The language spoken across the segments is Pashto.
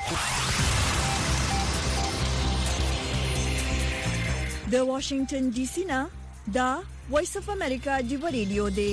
د واشنگټن ډي سي نه دا وایس اف امریکا دی ریډیو دی.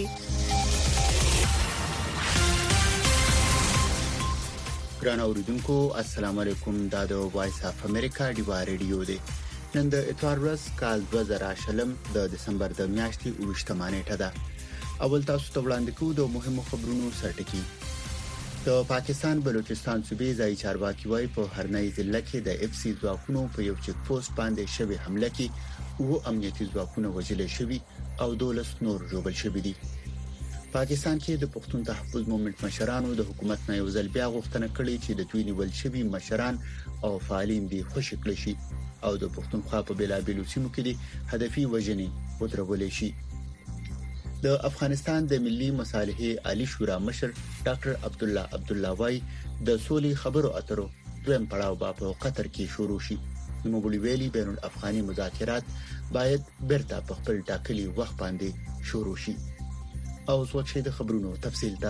ګران اوریدونکو السلام علیکم. دا د وایس اف امریکا دی ریډیو دی. نن د اتوار ورځ کال 2020 د دسمبر د میاشتې 28 نیټه ده. اول تاسو ته وړاندې کوو د مهمو خبرونو سرټکی. د پاکستان بلوچستان صوبې ځای چارواکي وايي په هرنۍ ضلع کې د اف سی ځواکونو په یو چک پوسټ باندې شوې حمله کې او امنیتي ځواکونه وژل شوي او 12 نور ژوبل شوي دي. پاکستان کې د پښتون تحفظ مومنټ مشرانو د حکومت نه یو ځل بیا غوښتنه کړې چې د دوی نیول شوي مشران او فعالین دي خوشی کړي شي او د پښتونخوا په بلابلو سیمو کې دي هدفي وژنې ودرول شي. د افغانستان د ملي مصالحې عالی شورا مشر ډاکټر عبدالله وايي د سولې خبرو اترو دویم پړاو په قطر کې شروع شي. نوموړي ویلي بین الافغاني مذاکرات باید برته په خپل ټاکلي وخت باندې شروع شي. او څوک د خبرونو تفصیل ته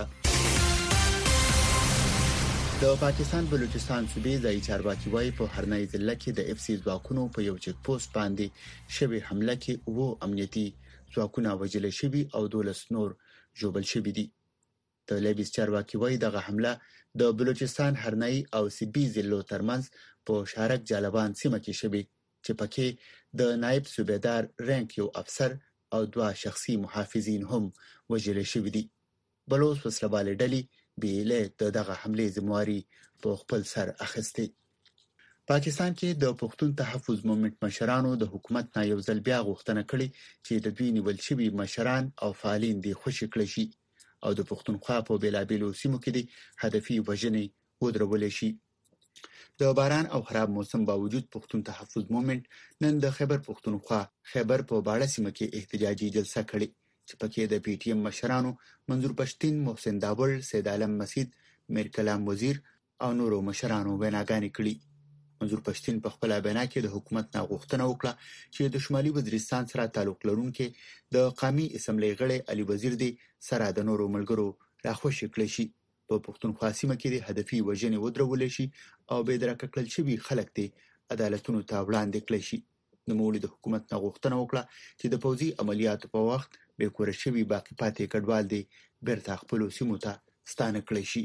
د پاکستان بلوچستان صوبې ځای چارواکي وايي په هرنۍ ضلع کې د اف سی ځواکونو په یو چک پوسټ باندې شوې حمله کې او امنیتي ځواکونه وژل شوي او 12 نور ژوبل شوي دي. د لیبیس چارواکي وايي دغه حمله د بلوچستان هرنۍ او سیبي ضلعو ترمنځ په شارک جالبان سیمه کې شوې چې پکې د نائب صوبیدار رینک یو افسر او 2 شخصي محافظین هم وژل شوي دي. بلوچ وسلواله ډلې بیله دغه حمله ذمہواری په خپل سر اخیسته. پاکستان کې د پښتون تحفظ مومنټ مشرانو د حکومت نه یو ځل بیا غوښتنه کړې چې د دوی نیول شوي مشران او فعالین دي خوشی کړي شي او د پښتونخوا په بلابلو سیمو کې دي هدفي وژنې ودرول شي. د باران او خراب موسم باوجود پښتون تحفظ مومنټ نن د خیبر پښتونخوا خیبر په باړه سیمه کې احتجاجي جلسه کړې چې پکې د پی ټی ایم مشرانو منظور پښتين محسن داول سید عالم مسید میر کلام وزیر او نورو مشرانو ویناګانې کړې. منظور پښتين په خپل بیان کې د حکومت نه غوښتنه وکړه چې د شمالي وزیرستان سره تعلق لرونکي د قومي اسمبلی غړي علي وزیر دی سره د نورو ملګرو راخوشي کړی شي په پښتونخوا سیمه کې د هدفي وژنې ودرول شي او به درکه کړل شي خلک دي عدالتونو ته وړاندې کړي شي. د مولي د حکومت نه غوښتنه وکړه چې د پوځي عملیاتو په وخت به کور شوی باقی پاتې کډوال دي بیرته خپل سیمو ته ستانه کړی شي.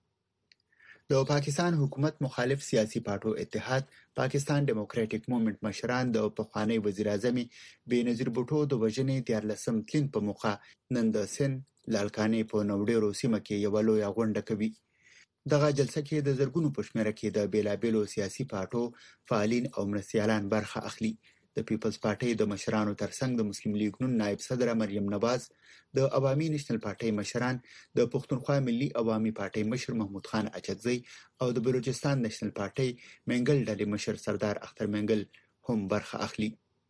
د پاکستان حکومت مخالف سیاسي پارټو اتحاد پاکستان ډیموکراټک موومېنټ مشران د پخوانی وزیر اعظم بېنظیر بوټو د وژنې د 14 تلین په موخه نن د سن لالکانې په نوډیرو سیمه کې یو لوی غونډه کوي. دغه جلسه کې د زرګونو پښمنره کې د بیلابلو سیاسي پارټو فعالین او مرستيالان برخه اخلي. د پیپلز پارټي د مشرانو ترڅنګ د مسلم لیگ نون نائب صدر مریم نواز، د عوامي نېشنل پارټي مشران، د پښتونخوا ملي عوامي پارټي مشر محمود خان اچکزی او د بلوچستان نېشنل پارټي منګل ډلې مشر سردار اختر منګل هم برخه اخلي.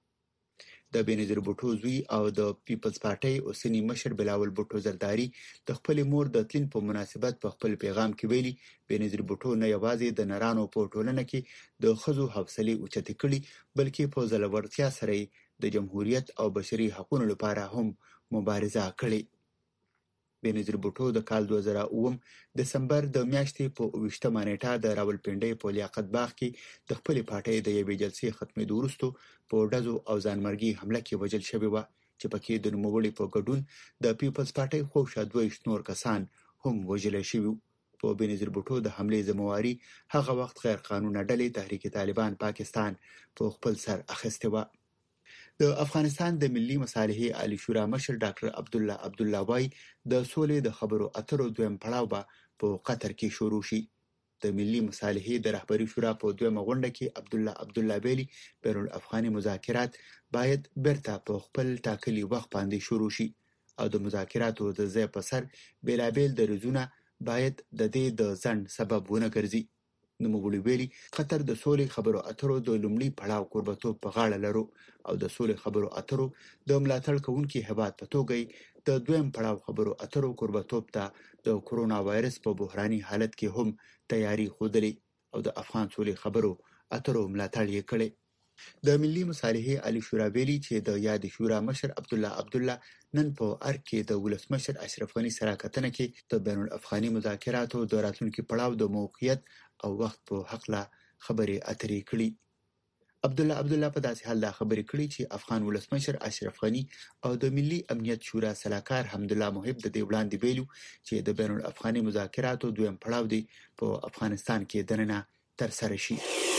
د بېنظیر بوټو زوی او د پیپلز پارټي اوسنی مشر بلاول بوټو زرداری د خپل مور د تلین په مناسبت په خپل پیغام کې ویلي بېنظیر بوټو نه یوازې د نرانو په ټولنه کې د ښځو حوصلې اوچتې کړي بلکې په ځلورتیا سره د جمهوریت او بشري حقوقو لپاره هم مبارزه کړې. بېنظیر بوټو د کال 2009 دسمبر د میاشتې په 28 نیټه د راولپنډۍ په لیاقت باغ کې د خپل پارټۍ د یوې جلسې ختمېدو وروسته په ډزو او ځانمرګي حمله کې وژل شوی و چې پکې د نوموړي په ګډون د پیپلز پارټۍ خوښه 22 نور کسان هم وژل شوي. په بېنظیر بوټو د حملې ذمہواری هغه وخت غیر قانوني ډلې تحریک طالبان پاکستان په خپل سر اخیسته و. د افغانستان د ملي مصالحې عالی شورا مشر ډاکټر عبدالله وايي د سولې د خبرو اترو دویم پړاو به په قطر کې شروع شي. د ملي مصالحې د رهبری شورا په دویمه غونډه کې عبدالله ویلي بین الافغاني مذاکرات باید برته په خپل ټاکلي وخت باندې شروع شي او د مذاکراتو د ځای په سر بیلابل دریځونه باید د دې د ځنډ سبب ونه ګرځي. نوموړي ویلي قطر د سولې خبرو اترو د لومړي پړاو کوربتوب په غاړه لرو او د سولې خبرو اترو د ملاتړ کوونکي هیواد په توګه د دویم پړاو خبرو اترو کوربتوب ته د کورونا وایرس په بحراني حالت کې هم تیاری خوده او د افغان سولې خبرو اترو ملاتړ یې کړی. د ملي مصالحې عالی شورا ویلي چې د یاد شورا مشر عبدالله نن په ارګ کې د ولسمشر اشرف غنی سره کتنه کې د بین الافغاني مذاکراتو د راتلونکي پړاو د موقعیت او وخت په حق لا خبرې اترې کړې. عبد الله په داسې حال دا خبرې کړې چې افغان ولسمشر اشرف غنی او د ملي امنیت شورا سلاکار حمد الله محب د دې وړاندې ویلو چې د بین الافغاني مذاکراتو دویم پړاو دی په افغانستان کې دننه تر سره شي.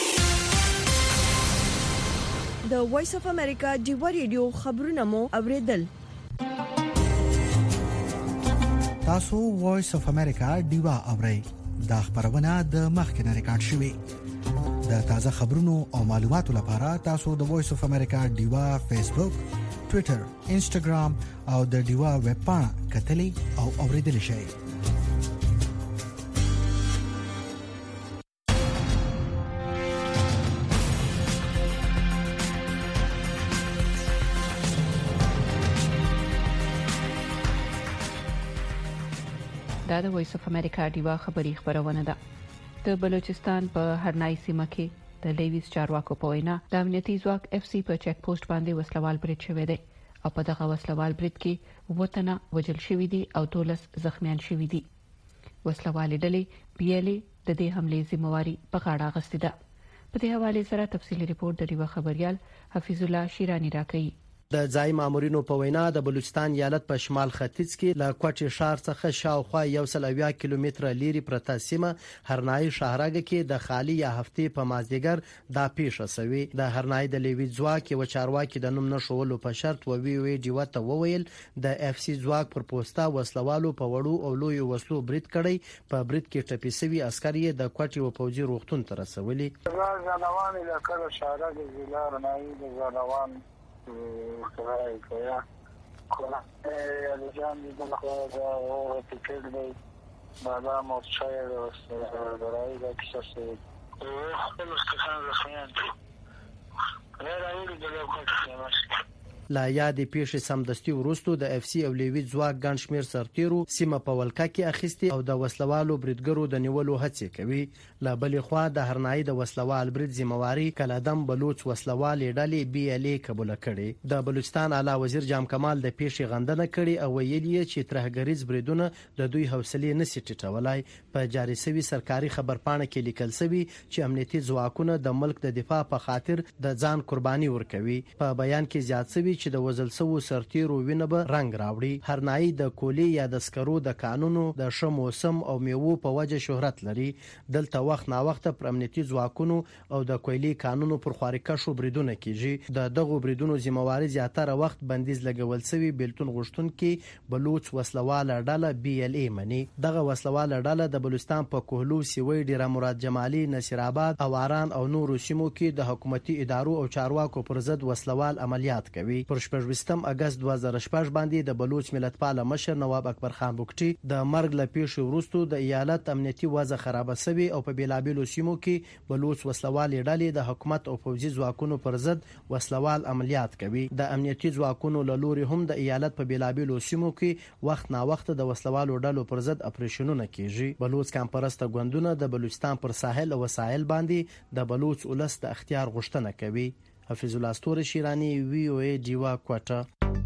د وایس اف امریکا ډیوا ریډیو خبرونه مو اوریدل. تاسو وایس اف امریکا ډیوا اورئ. دا خبرونه د مخکنه ریکارډ شوې. د تازه خبرونو او معلوماتو لپاره تاسو د وایس اف امریکا ډیوا فیسبوک، ټوئیټر، انسټاګرام او د ډیوا ویب پاڼه کتلې او اوریدل شئ. دا د وایس اف امریکا ډیوا خبری خبرونه ده. د بلوچستان په هرنای سیمه کې د لیویس چارواکو په وینا د امنیتي ځواک اف سی په چک پوسټ باندې وسلوال برید شوی دی او په دغه وسلوال برید کې وطن وجل شوی دی او 12 زخمیان شوی دي. وسلوال ډلې بیلې د دې حمله ذمہواری په غاړه اخیستې ده. په دې حواله سره تفصیلی ریپورت د ریوا خبريال حفیظ الله شیرانی راکړي. د ځای مامورینو په وینا د بلوچستان ایالت په شمال ختیځ کې له کوټي شهر څخه شاوخوا 120 کیلومتره لري پرته سیمه هرنای شهرګه کې د خالی یا هفتې په مازدیګر دا پیښه شوې. د هرنای د لیوی ځواک او چارواکي د نوم نشولو په شرط وی ډیوته وویل د اف سی ځواک پر پوسټا وسلوالو په وړو او لوی وسلو برید کړي. په برید کې ټپي سوي عسکري د کوټي او پوځي روغتون ته رسولي. ځانوان علاقې شهرګه ضلع هرنای د ځانوان خدای کیا کوله الجان دي دغه او ټیکټ دی بالا مو شای درای د کیسه خپل مستخان رسمیان دي راوړي دغه کوټه لا یاد پیښې سمدستي ورستو د اف سی او لیوی ځواک ګڼ شمیر سرتیرو سیمه په ولکه کې اخیستي او د وسلوالو بریدګرو د نیولو هڅې کوي. لا بلې خوا د هرنای د وسلوال برید ذمہواری کلادم بلوچ وسلوال ډلې بي ال ای قبول کړي. د بلوچستان اعلی وزیر جام کمال د پیښې غندنه کړي او ویلي چې ترهګریز بریدونه د دوی حوصله نشي ټیټولای. په جاري سوي سرکاري خبرپاڼه کې لیکل شوی چې امنیتي ځواکونه د ملک د دفاع په خاطر د ځان قرباني ورکوي. په بیان کې زیات شوی چې د وزل سوو سرتیرو وینه به رنگ راوړي. هرنای د کولی یا د سکرو د قانونو د ښه موسم او میوو په وجه شهرت لري. دلته وخت نا وخت پر امنیتي ځواکونو او د کولی قانونو پر خارکشو بریدونه کیږي. د دغه بریدونو ذمہواری زیاتره وخت بندیز لګول شوی بیلتون غشتون کې بلوچ وسلواله ډله بي ال ای منی. دغه وسلواله ډله د بلوچستان په کوهلو سیوی ډیره مراد جمالي نصیر آباد او واران او نورو سیمو کې د حکومتي ادارو او چارواکو پر ضد وسلوال عملیات کوي. پر 28 اگست 2016 باندې د بلوچ ملتپال مشر نواب اکبر خان بوکټي د مرګ له پیښې وروسته د ایالت امنیتي وضع خراب شوی او په بیلابیلو سیمو کې بلوچ وسلوال ډلې د حکومت او پوځي ځواکونو پر ضد وسلوال عملیات کوي. د امنیتي ځواکونو له لوري هم د ایالت په بیلابیلو سیمو کې وخت نا وخت د وسلوالو ډلو پر ضد اپریشنونه کیږي. بلوچ کمپرسته ګوندونه د بلوچستان پر ساحل او وسایل باندې د بلوچ ولس د اختیار غوښتنه کوي. حفیظ الله ستوری شیرانی وی او ای ډیوا کوټه.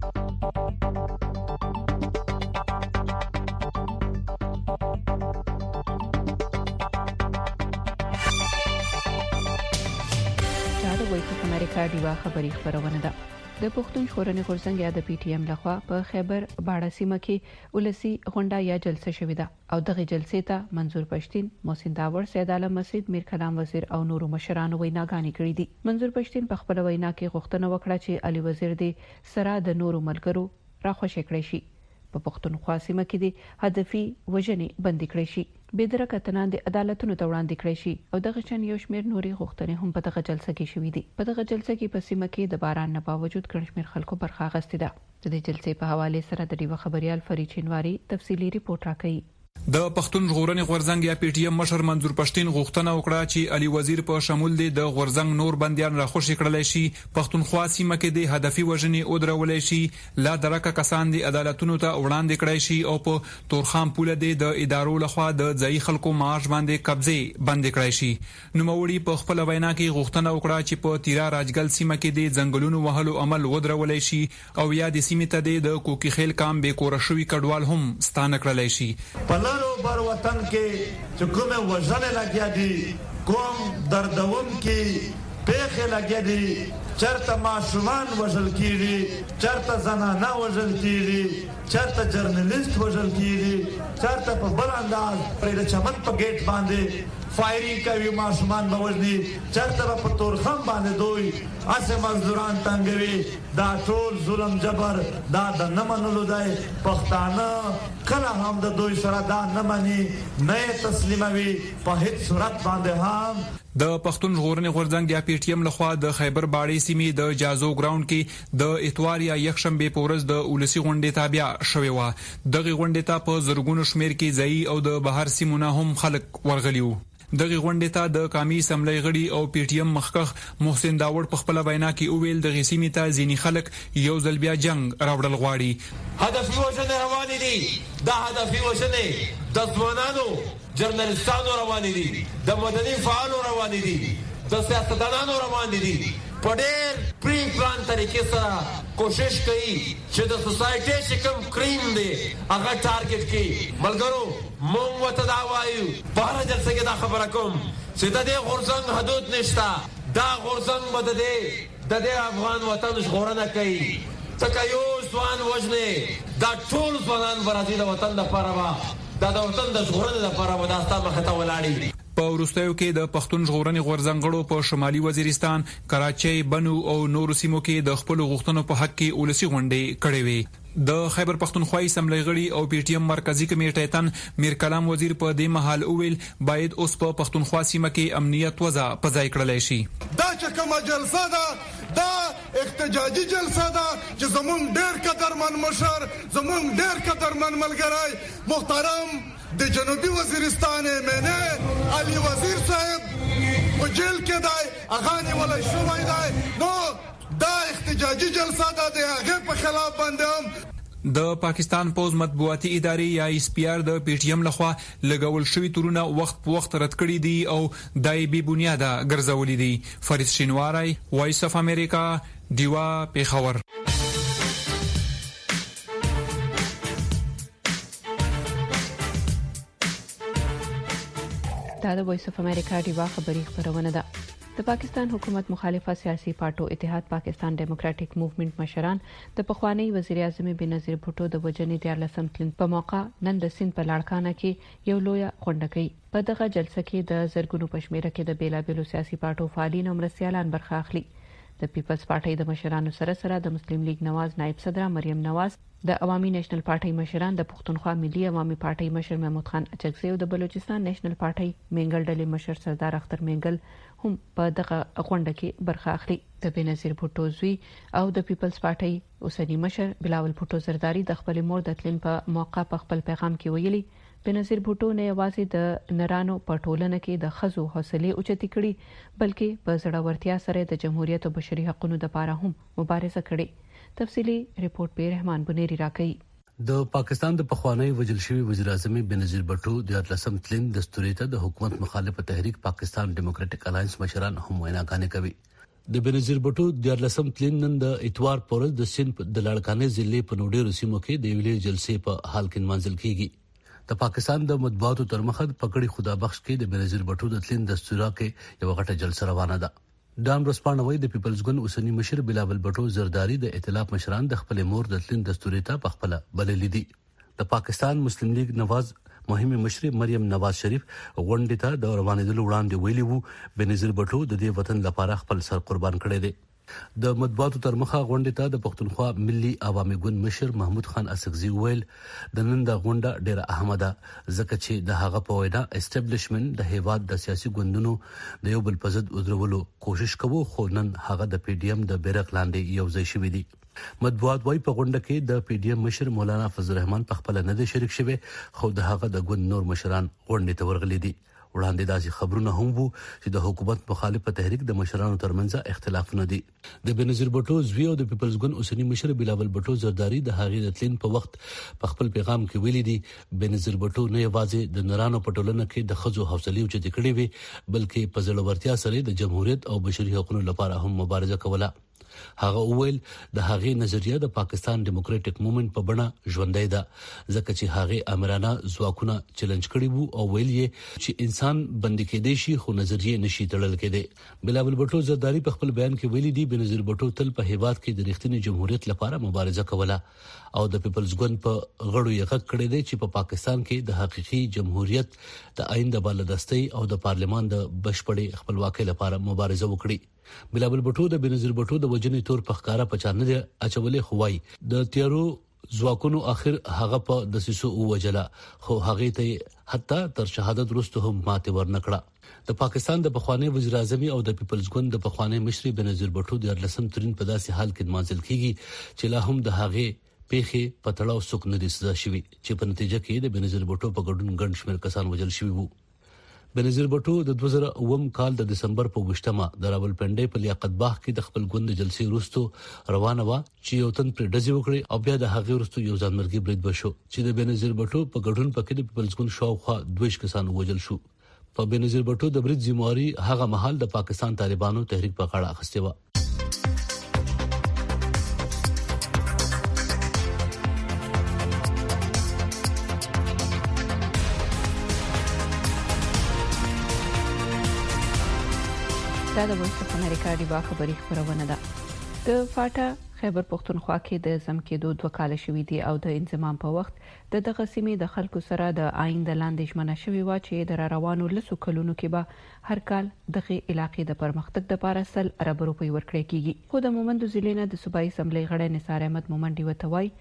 دا د وایس اف امریکا ډیوا خبری خبرونه ده. د پښتون ژغورنې غورځنګ یا د پی ټی ایم لخوا په خیبر باړه سیمه کې ولسی غونډه یا جلسه شوې ده او دغه جلسې ته منظور پښتين، محسن داور، سید عالم مسعود، میر کلام وزیر او نورو مشرانو ویناګانې کړې دي. منظور پښتين په خپل وینا کې غوښتنه وکړه چې علي وزیر دې سره د نورو ملګرو راخوشي کړی شي. په پښتونخوا سیمه کې د هدفي وژنې بندي کړی شي. بيدرک اتنان د عدالتونو ته وړاندې کړی شي او دغه چن یو شمیر نوري غوښتنې هم په دغه جلسه کې شوې دي. په دغه جلسه کې په سیمه کې د باران نه باوجود ګڼ شمیر خلکو برخه اخیستې ده. د دې جلسې په حواله سره د ډیوا خبريال فرید چینواری تفصیلی ریپورت راکړي. د پښتون ژغورنې غورځنګ یا پی ټی ایم مشر منظور پښتين غوښتنه وکړه چې علي وزیر په شمول د غورځنګ نور بنديان راخوشي کړل شي، پښتونخوا سیمه کې د هدفي وژنې او درولې شي، لا درکه کسان د عدالتونو ته وړاندې کړای شي او په تورخام پوله د ادارو لخوا د ځای خلکو معاش باندې قبضه بند کړای شي. نوموړي په خپل وینا کې غوښتنه وکړه چې په تیرا راجګل سیمه کې د ځنګلونو وهلو عمل ودرولې شي او یا د سیمې ته د کوکی خیل کام به کور شوی کډوال هم ستانه کړل شي. بر وطن کې چې کومه وژنه لګیا دي، کوم دردون کې پیخه لګیا دي، چرته ماشومان وژل کیږي، چرته زنانه وژل کیږي، چرته جرنالیست وژل کیږي، چرته په بل انداز پر چمن په گیټ باندې فایرینګ کوي، ماشومان بوجني، چرته په تورخم باندې دوی اسه مزدوران تنګوي. دا ټول ظلم جبر دا د نمنلو دی. پښتانه کله هم د دوی سره دا نه مني، نه تسلیموي په هیڅ صورت باندې. هم د پښتون ژغورنې غورځنګ یا پی ټی ایم لخوا د خیبر باړې سیمې د جازو ګراوند کې د اتوار یا یکشنبه په ورځ د اولسي غونډې تابع شوې و. دغه غونډې ته په زرګونو شمیر کې ځای او د بهر سیمونه هم خلک ورغلیو. دغه غونډې ته د قومي اسمبلی غړي او پی ټی ایم مخکخ محسن داوړ په خپل وینا کې اوویل د غسیمې ته ځینی خلک یو ځل بیا جنگ راوړل غواړي. هدفي وژنې روانې دي، دا هدفي وژنې د ځوانانو جرنالستانو روانې دي، د مدني فعالو روانې دي، د سیاستدانانو روانې دي. په ډېر پری پلان طریقې سره کوشش کوي چې د سوسایټي چې کوم کریم دی هغه ټارګټ کړي. ملګرو مونږ وته دا وایو، په هر جلسه کې دا خبره کوم چې د دې غورځنګ حدود نشته. دا غورځنګ به د افغان وطن ژغورنه کوي. ځکه یو ځوان وژنې دا ټول ځوانان برازي د وطن لپاره دا د وطن د ژغورنې لپاره دا ستا مخې ته ولاړي. په وروستیو کې د پښتون ژغورنې غورځنګړو په شمالي وزیرستان، کراچۍ، بنو او نورو سیمو کې د خپل غوښتنو په حق کې اولسي غونډې کړې وې. د خیبر پښتونخوا اسمبلی غړي او پی ټی ایم مرکزی کمیټې تن میر کلام وزیر په دې محل اویل باید اوس په پښتونخوا سیمه کې امنیت وضع پځای کړل شي. دا چې کومه جلسه ده دا احتجاجي جلسه ده چې زمونږ ډېر قدرمن مشر، زمونږ ډېر قدرمن ملګری محترم د جنوبي وزیرستان مینه علي وزیر صاحب په جیل کې دی، هغه نیولای شوی دی. نو دا احتجاجي جلسه ده د هغه په خلاف باندې هم د پاکستان پوز مطبوعاتي ادارې یا اس پی آر د پی ټی ایم لخوا لګول شوی تورونه وخت په وخت رد کړي دي او دای بي بنیاده ګرځولې دي. فرید شینواری، وایس اف امریکا، دیوا پیښور. دا د وایس اف امریکا دیوا خبری خبرونه ده. د پاکستان حکومت مخالفه سیاسي پارټو اتحاد پاکستان ډیموکراټک موومېنټ مشران د پخوانی وزیر اعظم بنظیر بھټو د وجنې د 14 تلین په موقع نن د سند په لاړکانه کې یو لوی غونډه کوي. په دغه جلسه کې د زرګونو پښمیره کې د بیلابېلو سیاسي پارټو فعالین او مرستيالان برخه اخلي. د پیپلز پارټي د مشرانو سره د مسلم لیگ نواز نائب صدر مریم نواز، د عوامي نېشنل پارټي مشران، د پښتونخوا ملي عوامي پارټي مشر محمود خان اچکزي او د بلوچستان نېشنل پارټي منګل ډلې مشر سردار اختر منګل هم په دغه غونډه کې برخه اخلي. د بنظیر بھټو زوی او د پیپلز پارټي اوسنی مشر بلاول بھټو زرداری د خپل مور د تلین په موقع په خپل پیغام کې ویلي بنظیر بھټو نه یوازې د نرانو په ټولنه کې د خزو حوصله اوچتي کړي بلکې په زړورتیا سره د جمهوریت او بشري حقوقو لپاره هم مبارزه کړې. تفصیلی ریپورت په رحمان بنيري راکړي. د پاکستان د پخوانی وجل شوی وزیر اعظم بنظیر بھټو د 14 تلین دستوري ته د حکومت مخالفه تحریک پاکستان ډیموکراټک الائنس مشران هم ویناګانې کوي. د بنظیر بھټو د 14 تلین نن د اتوار پورز د سند د لړکانې ضلع په نوډیرو سیمو کې د ویلې جلسې په حال کې منځل کیږي. د پاکستان د مطبوعاتو تر مخه پکړی خدا بخش کې د بنظیر بھټو د تلین دستورا کې یو غټه جلسه روانه ده. ډان رسپانوي د پیپلز ګوند اوسنی مشر بلاول بھټو زرداری د ائتلاف مشران د خپل مور د تلین دستوري ته په خپل بللې دي. د پاکستان مسلم لیگ نواز مهمه مشر مریم نواز شریف غونډې ته د روانېدلو وړاندې ویلي وو بنظیر بھټو د دې وطن لپاره خپل سر قربان کړی دی. د مطبوعاتو تر مخه غونډې ته د پښتونخوا ملي عوامي ګوند مشر محمود خان اڅکزي ویل د نن د غونډه ډیره اهمه ده ځکه چې د هغه په وینا اسټابلیشمنت د هیواد د سیاسي ګوندونو د یو بل په ضد ودرولو کوشش کوي، خو نن هغه د پی ډی ایم د بیرغ لاندې یو ځای شوی دی. مطبوعات وايي په غونډه کې د پی ډی ایم مشر مولانا فضل الرحمن په خپل نه دی شریک شوی، خو د هغه د ګوند نور مشران غونډې ته ورغلي دي. وړاندې داسې خبرونه هم وو چې د حکومت مخالفه تحریک د مشرانو ترمنځ اختلافونه دي. د بنظیر بټو زوی او د پیپلز ګوند اوسنی مشر بلاول بټو زرداری د هغې د تلین په وخت په خپل پیغام کې ویلي دي بنظیر بټو نه یوازې د نرانو په ټولنه کې د ښځو حوصلې اوچتې کړې وې، بلکې په زړورتیا سره د جمهوریت او بشري حقوقو لپاره هم مبارزه کوله. هغه وویل د هغې نظریه د پاکستان ډیموکراټک موومېنټ په بڼه ژوندۍ ده، ځکه چې هغې امرانه ځواکونه چیلنج کړي وو او ویل یې چې انسان بندي کېدی شي خو نظریه نشي تړل کېدی. بلاول بټو زرداری په خپل بیان کې ویلي دي بنظیر بټو تل په هیواد کې د رښتینی جمهوریت لپاره مبارزه کوله او د پیپلز ګوند په غړو یې غږ کړی دی چې په پاکستان کې د حقيقي جمهوریت د آئین د بالادستۍ او د پارلمان د بشپړې خپلواکۍ لپاره مبارزه وکړي. بلاول بټو د بنظیر بټو د وجنې تور په ښکارا پچانه دي اچولې خوای د تیارو ځواکونو اخر هغه په دسیسو وجلا، خو هغه ته حتی تر شهادت وروسته هم ماته ورنکړه. د پاکستان د پخوانی وزیر اعظم او د پیپلز ګوند د پخوانی مشر بنظیر بټو د 18 ترين په داسې حال کې منځل کیږي چې لا هم د هغه پیخي پتړاو سوک نه دي سزا شوی چې په نتیجه کې د بنظیر بټو په ګډون ګڼ شمېر کسان وژل شوی وو. بنظیر بټو د 2009 کال د دسمبر په 28مه د راولپنډۍ په لیاقت باغ کې د خپل ګوند جلسې وروسته روانه و چې یو تن پر ډزې وکړي او بیا د هغې وروسته یو ځانمرګي برید وشو چې د بنظیر بټو په ګډون پکې د پیپلز ګوند شاوخوا 22 کسان وژل شو. په بنظیر بټو د برید ذمہواری هغه مهال د پاکستان طالبانو تحریک په غاړه اخیسته و. دا د وایس اف امریکا ډیوا خبري خبرونه ده. د فاټا خیبر پختونخوا کې د زم کېدو 2 کال شوي دي او د انضمام په وخت د دغه سیمې د خلکو سره د آئین د لاندې ژمنه شوې و چې د روانو لسو کلونو کې به هر کال دغه علاقې د پرمختګ لپاره 100 ارب روپۍ ورکړي کیږي. خو د مومند ضلع نه د صوبایي اسمبلی غړی نثار احمد مومندي وتوي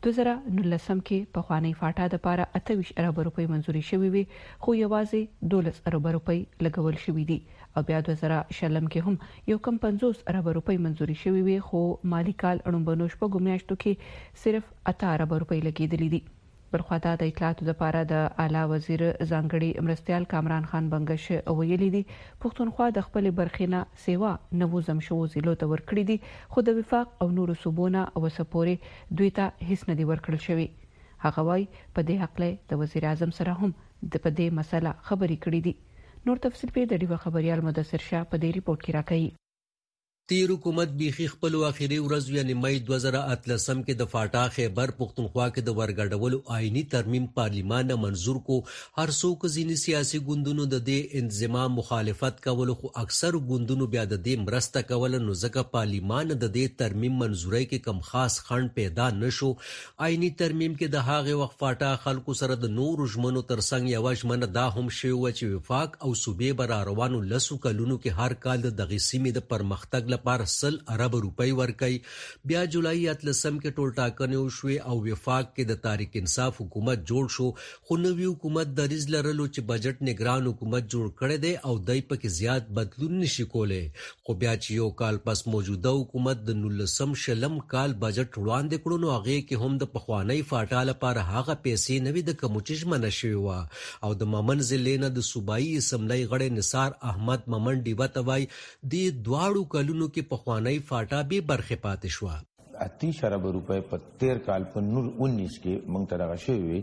2019 کې په خوانی فاټا د لپاره 28 ارب روپۍ منزوري شوې وي، خو یوازې 12 ارب روپۍ لګول شوې دي او بیا 2020 کې هم یو کم 50 ارب روپۍ منزوري شوې وي، خو مالی کال اړوندو شپږو میاشتو کې صرف 8 ارب روپۍ لګېدلې دي. بلخوا د اطلاعاتو لپاره د اعلی وزیر ځانګړي مرستيال کامران خان بنگش ویلي دي پښتونخوا د خپل برخینه سیوا نووزم شو زیلو ته ورکړي دي، خو د وفاق او نورو صوبونه او سپوري دوی ته هیڅ نه دی ورکړل شوی. هغه وايي په دې حق له د وزیر اعظم سره هم د پدې مسله خبرې کړې دي. نور تفصیل په د ډیو خبريال مدثر شاه په دې ریپورت کې راکړي. تیر حکومت بیخي خپل اخیری ورځ یعنی مئی 2018 کې د فاټا خیبر پختونخوا کې د ورګډولو آئینی ترمیم پارلیمان منظور کو. هر څوک ځینی سیاسي ګوندونو د دې انضمام مخالفت کول، خو اکثر ګوندونو بیا د دې مرسته کول، نو ځکه پارلیمان د دې ترمیم منظوري کې کم خاص خند پیدا نشو. آئینی ترمیم کې د هغه وخت فاټا خلکو سره د نور ژمنو ترڅنګ یو ژمنه دا هم شوی و چې وفاق او صوبې بر روانو لسو کلونو کې هر کال د دغه سیمې د پرمختګ لپاره 100 ارب روپۍ ورکړي. بیا جولای 18 کې ټول ټاکنې وشوي او وفاق کې د تحریک انصاف حکومت جوړ شو، خو نوی حکومت د ریز لرلو چې بجټ نگران حکومت جوړ کړي دی او دای په کې زیات بدلون نشي کولای. خو بیا چې یو کال پس موجوده حکومت د 19 کال بجټ وړاندې کړو، نو هغه کې هم د پخوانی فاټا لپاره هغه پیسې نوي د کموچ ژمنه شوی و او د ممن ضلع نه د صوبایي اسمبلی غړی نثار احمد مومندي وتوي د دواړو کلونو کې خوانی فاټا به برخه پاتې شو. 30 ارب روپے په 13 کال په 19 کې مونږ ته راغلی شوی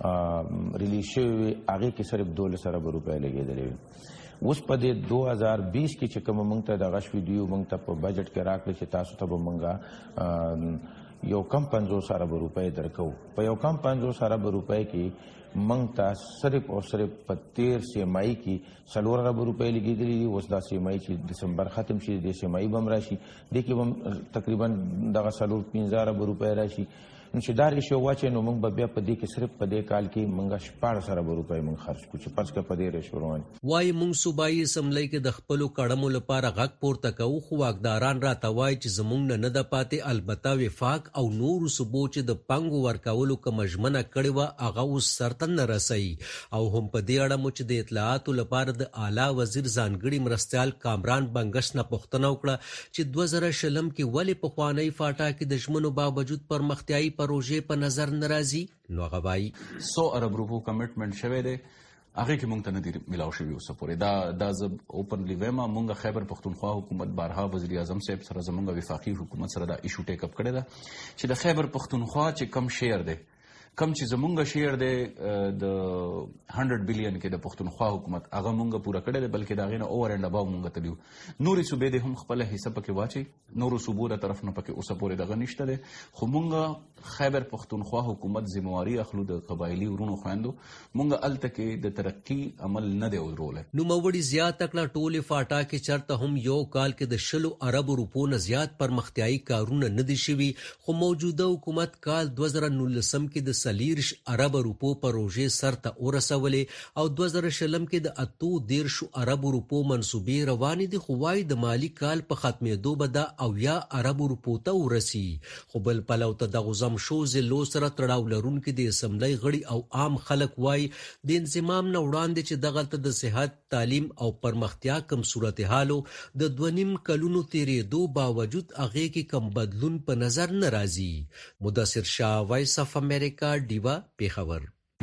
ریلیز شوی، هغه کې صرف 12 ارب روپے لګیدلې. اوس په 2020 کې چې کوم مونږ ته د غش ویډیو مونږ ته په بجټ کې راکړي چې تاسو ته به مونږه یو کم 50 ارب روپے درکو. په یو کم 50 ارب روپے کې مونږ ته صرف او صرف په 13 مئی کې 4 ارب روپے لګیدلې. اوس دا مئی چې دسمبر ختم شي د مئی بم راشي، د کې بم تقریبا دغه 4-15 ارب روپے راشي. نو چې دا ریشو واچې نو موږ به بیا په دې کې صرف په دې کال کې موږ 14 ارب روپۍ موږ خرج کړو چې پس کې په دې ریشو روان وای موږ صوبایي اسمبلی کې د خپل کړمو لپاره غږ پورته کوو خو واکداران راته وای چې زموږ نه د پاتې البته وفاق او نور صوبو چې د پنګو ورکولو کوم ژمنه کړې و هغه اوس سرته نه رسي او هم په دې اړه مو چې د اطلاعاتو لپاره د اعلی وزیر ځانګړي مرستیال کامران بنګش نه پوښتنه وکړه چې 2020 کې ولې په خوانی فاټا کې د ژمنو باوجود پرمختیايي پروژې په نظر ناراضي نو غوای 100 ارب روپو کمټمنټ شوه دی هغه کې مونږ ته نه دی ملاو شوی اوسه پورې دا ز اوپنلی ویما مونږ خیبر پختونخوا حکومت بارها وزیر اعظم صاحب سره زمونږ وفاقي حکومت سره دا ایشو ټیک اپ کړی دا چې د خیبر پختونخوا چې کم شیر دی کم چې زمونږ شیر دی د 100 بلین کې د پښتونخوا حکومت هغه مونږ پوره کړی دی بلکې دا غینه اوور اینډ اباو مونږ ته دیو نوري صوبې د هم خپل حصہ پکې واچي نورو صوبو له طرف نه پکې اوسه پورې دغه نشته دی خو مونږ خیبر پښتونخوا حکومت ذمہواری اخلو د قبایلی ورونو خويندو مونږ الته کې د ترقی عمل نه دی ورول نو موړي زیات تکړه ټوله فاټا کې چرته هم یو کال کې د 100 ارب روپو نه زیات پرمختیايي کارونه نه دي شوي خو موجوده حکومت کال 2019 کې د سلیرش ارب روپو پروژې سرته ورسولې او 2020 کې د 18 ارب روپو منسوبې روانې دي خو وايي د مالی کال په ختمېدو به دا او یا ارب روپو ته ورسي خو بل پلو ته د غزم شو زلو سره تړاو لرونکو د اسمبلی غړي او عام خلک وايي د انضمام نه وړاندې چې دغلته د صحت تعلیم او پرمختیا کم صورتحالو د 2.5 کلونو تیرېدو باوجود هغه کې کم بدلون په نظر نه راځي مدثر شاه وایس اف امریکا ډیوا پیښور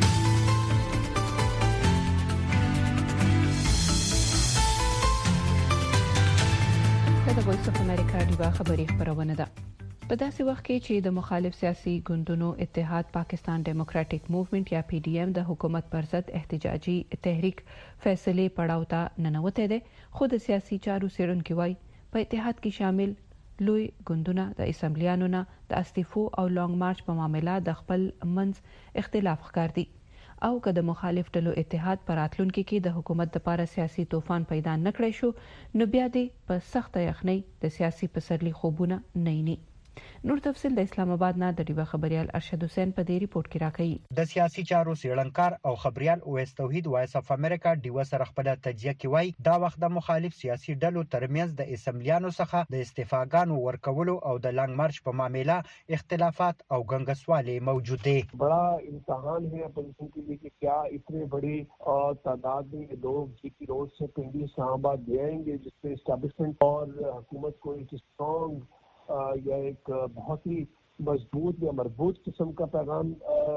د وایس اف امریکا ډیوا خبري خبرونه ده په داسې وخت کې چې د مخالف سیاسي ګوندونو اتحاد پاکستان ډیموکراټک موومېنټ یا پی ډی ایم د حکومت پر ضد احتجاجي تحریک فیصله پړاو ته ننوته ده خو د سیاسي چارو څېړونکو وايي په اتحاد کې شامل لوی ګوندونه د اسمبلیانو نه د استعفو او لانګ مارچ په معاملې د خپل منځ اختلاف ښکار دي او که د مخالف ډلو اتحاد پر راتلونکو کې د حکومت لپاره سیاسي طوفان پیدا نکړي شو نو بیا دې په سخت یخنۍ د سیاسي پسرلي خوبونه نه ني نور تفصیل د اسلام آباد نه د ډیوا خبريال ارشد حسین په دې ریپورت کې راکړي د سیاسي چارو سیړنکار او خبريال اویس توحید وایس اف امریکا ډیوا سره خپل تجزیه کوي دا وخت د مخالف سیاسي ډلو ترمنځ د اسمبلیانو څخه د استعفاګانو ورکولو او د لانګ مارچ په معاملې اختلافات او ګنګسوالي موجود دي بڑا امتحان ہے اپوزیشن کے لیے کہ کیا اتنے بڑی تعداد میں لوگ جی کی روڈ سے پنڈی اسلام آباد لے آئیں گے جس سے اسٹیبلشمنٹ اور حکومت کو ایک اسٹرانگ یا ایک بہت ہی مضبوط یا مربوط قسم کا پیغام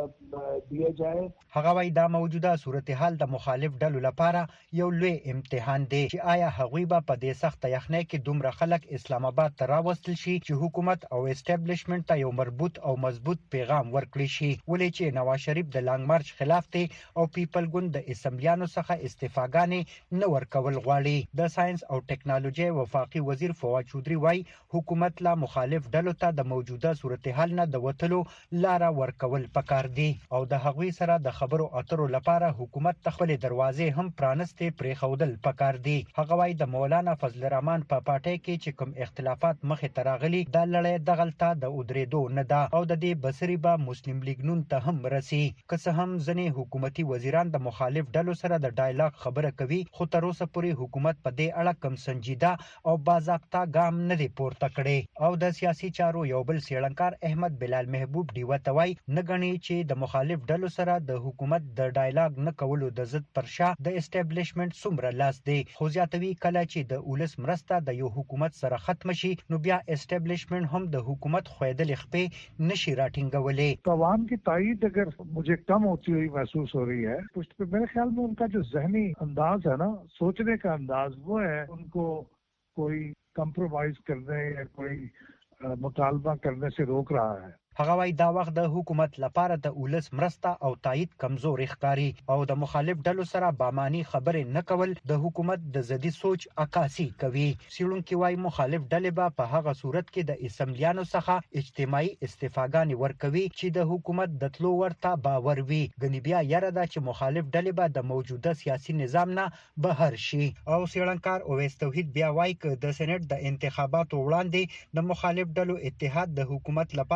دیا جائے هغه وای دا موجوده صورتحال د مخالف ډلو لپاره یو لوی امتحان دی چې آیا هغوی به په دې سخت یخنۍ کې دومره خلک اسلام آباد ته راوستل شي چې حکومت او اسټابلیشمنت ته یو مربوط او مضبوط پیغام ورکړي شي ولې چې نواز شریف د لانګ مارچ خلاف دی او پیپل ګوند د اسمبلیانو څخه استعفاګانې نه ورکول غواړي د ساينس او ټیکنالوژي وفاقي وزیر فواد چودري وای حکومت لا مخالف ډلو ته د موجوده صورتحال نه د وټلو لار ورکول پکار دي او د هغوی سره د خبرو اترو لپاره حکومت خپل دروازې هم پرانستې پرې خودل پکار دي هغه وای د مولانا فضل الرحمن په پټۍ کې چې کوم اختلافات مخه تراغلي د لړۍ دغلطه د ادریدو نه ده او د دې بصری به مسلم لیگ نون ته هم رسي که څه هم ځنې حکومتي وزیران د مخالف ډلو سره د ډایلاګ خبره کوي خو تر اوسه پورې حکومت په دې اړه کم سنجیده او باضابطه ګام نه دی پورته کړی او د سیاسي چارو یو بل سیړنکار احمد بلال محبوب ډیوه توای نه غني چې د مخالف ډلو سره د حکومت د ډایلاګ نه کولو د ضد پرشا د اسټابلیشمنت څومره لاس دی خو زیاتوي کله چې د اولس مرسته د یو حکومت سره ختم شي نو بیا اسټابلیشمنت هم د حکومت خویدل خپې نشي راټینګولې عوام کی تائید اگر مجھے کم ہوتی ہوئی محسوس ہو رہی ہے تو میرے خیال میں ان کا جو ذہنی انداز ہے نا سوچنے کا انداز وہ ہے ان کو کوئی کمپرومائز کرنے یا کوئی مطالبہ کرنے سے روک رہا ہے هغه وای دا وخت د حکومت لپاره د اولس مرسته او تایید کمزور ښکاری او د مخالف ډلو سره بامانی خبرې نه کول د حکومت د زدي سوچ عکاسي کوي سیړونکو وای مخالف ډلې به په هغه صورت کې د اسمبلیانو څخه اجتماعي استعفاګانې ورکوي چې د حکومت د تلو ورته باور وي غنی بیا یره دا چې مخالف ډلې به د موجوده سیاسي نظام نه بهر شي او سیړنکار اویس توحید بیا وای ک د سېنات د انتخاباتو وړاندې د مخالف ډلو اتحاد د حکومت لپاره کم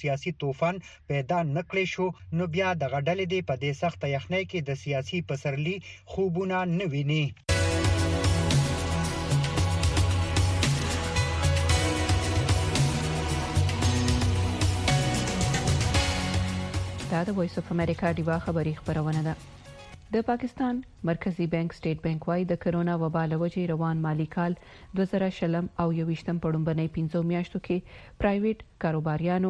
سیاسي طوفان پیدا نکړي شو نو بیا د غډلې دی په دې سخت یخنۍ کې د سیاسي پسرلي خوبونه نه ویني. دا د وایس اف امریکا ډیوا خبری خبرونه ده. د پاکستان مرکزی بانک سټیټ بانک وايي د کرونا وبا له وجې روان مالی کال 2020 او 2021 پړومبنۍ 15 میاشتو کې پرایویټ کاروباریانو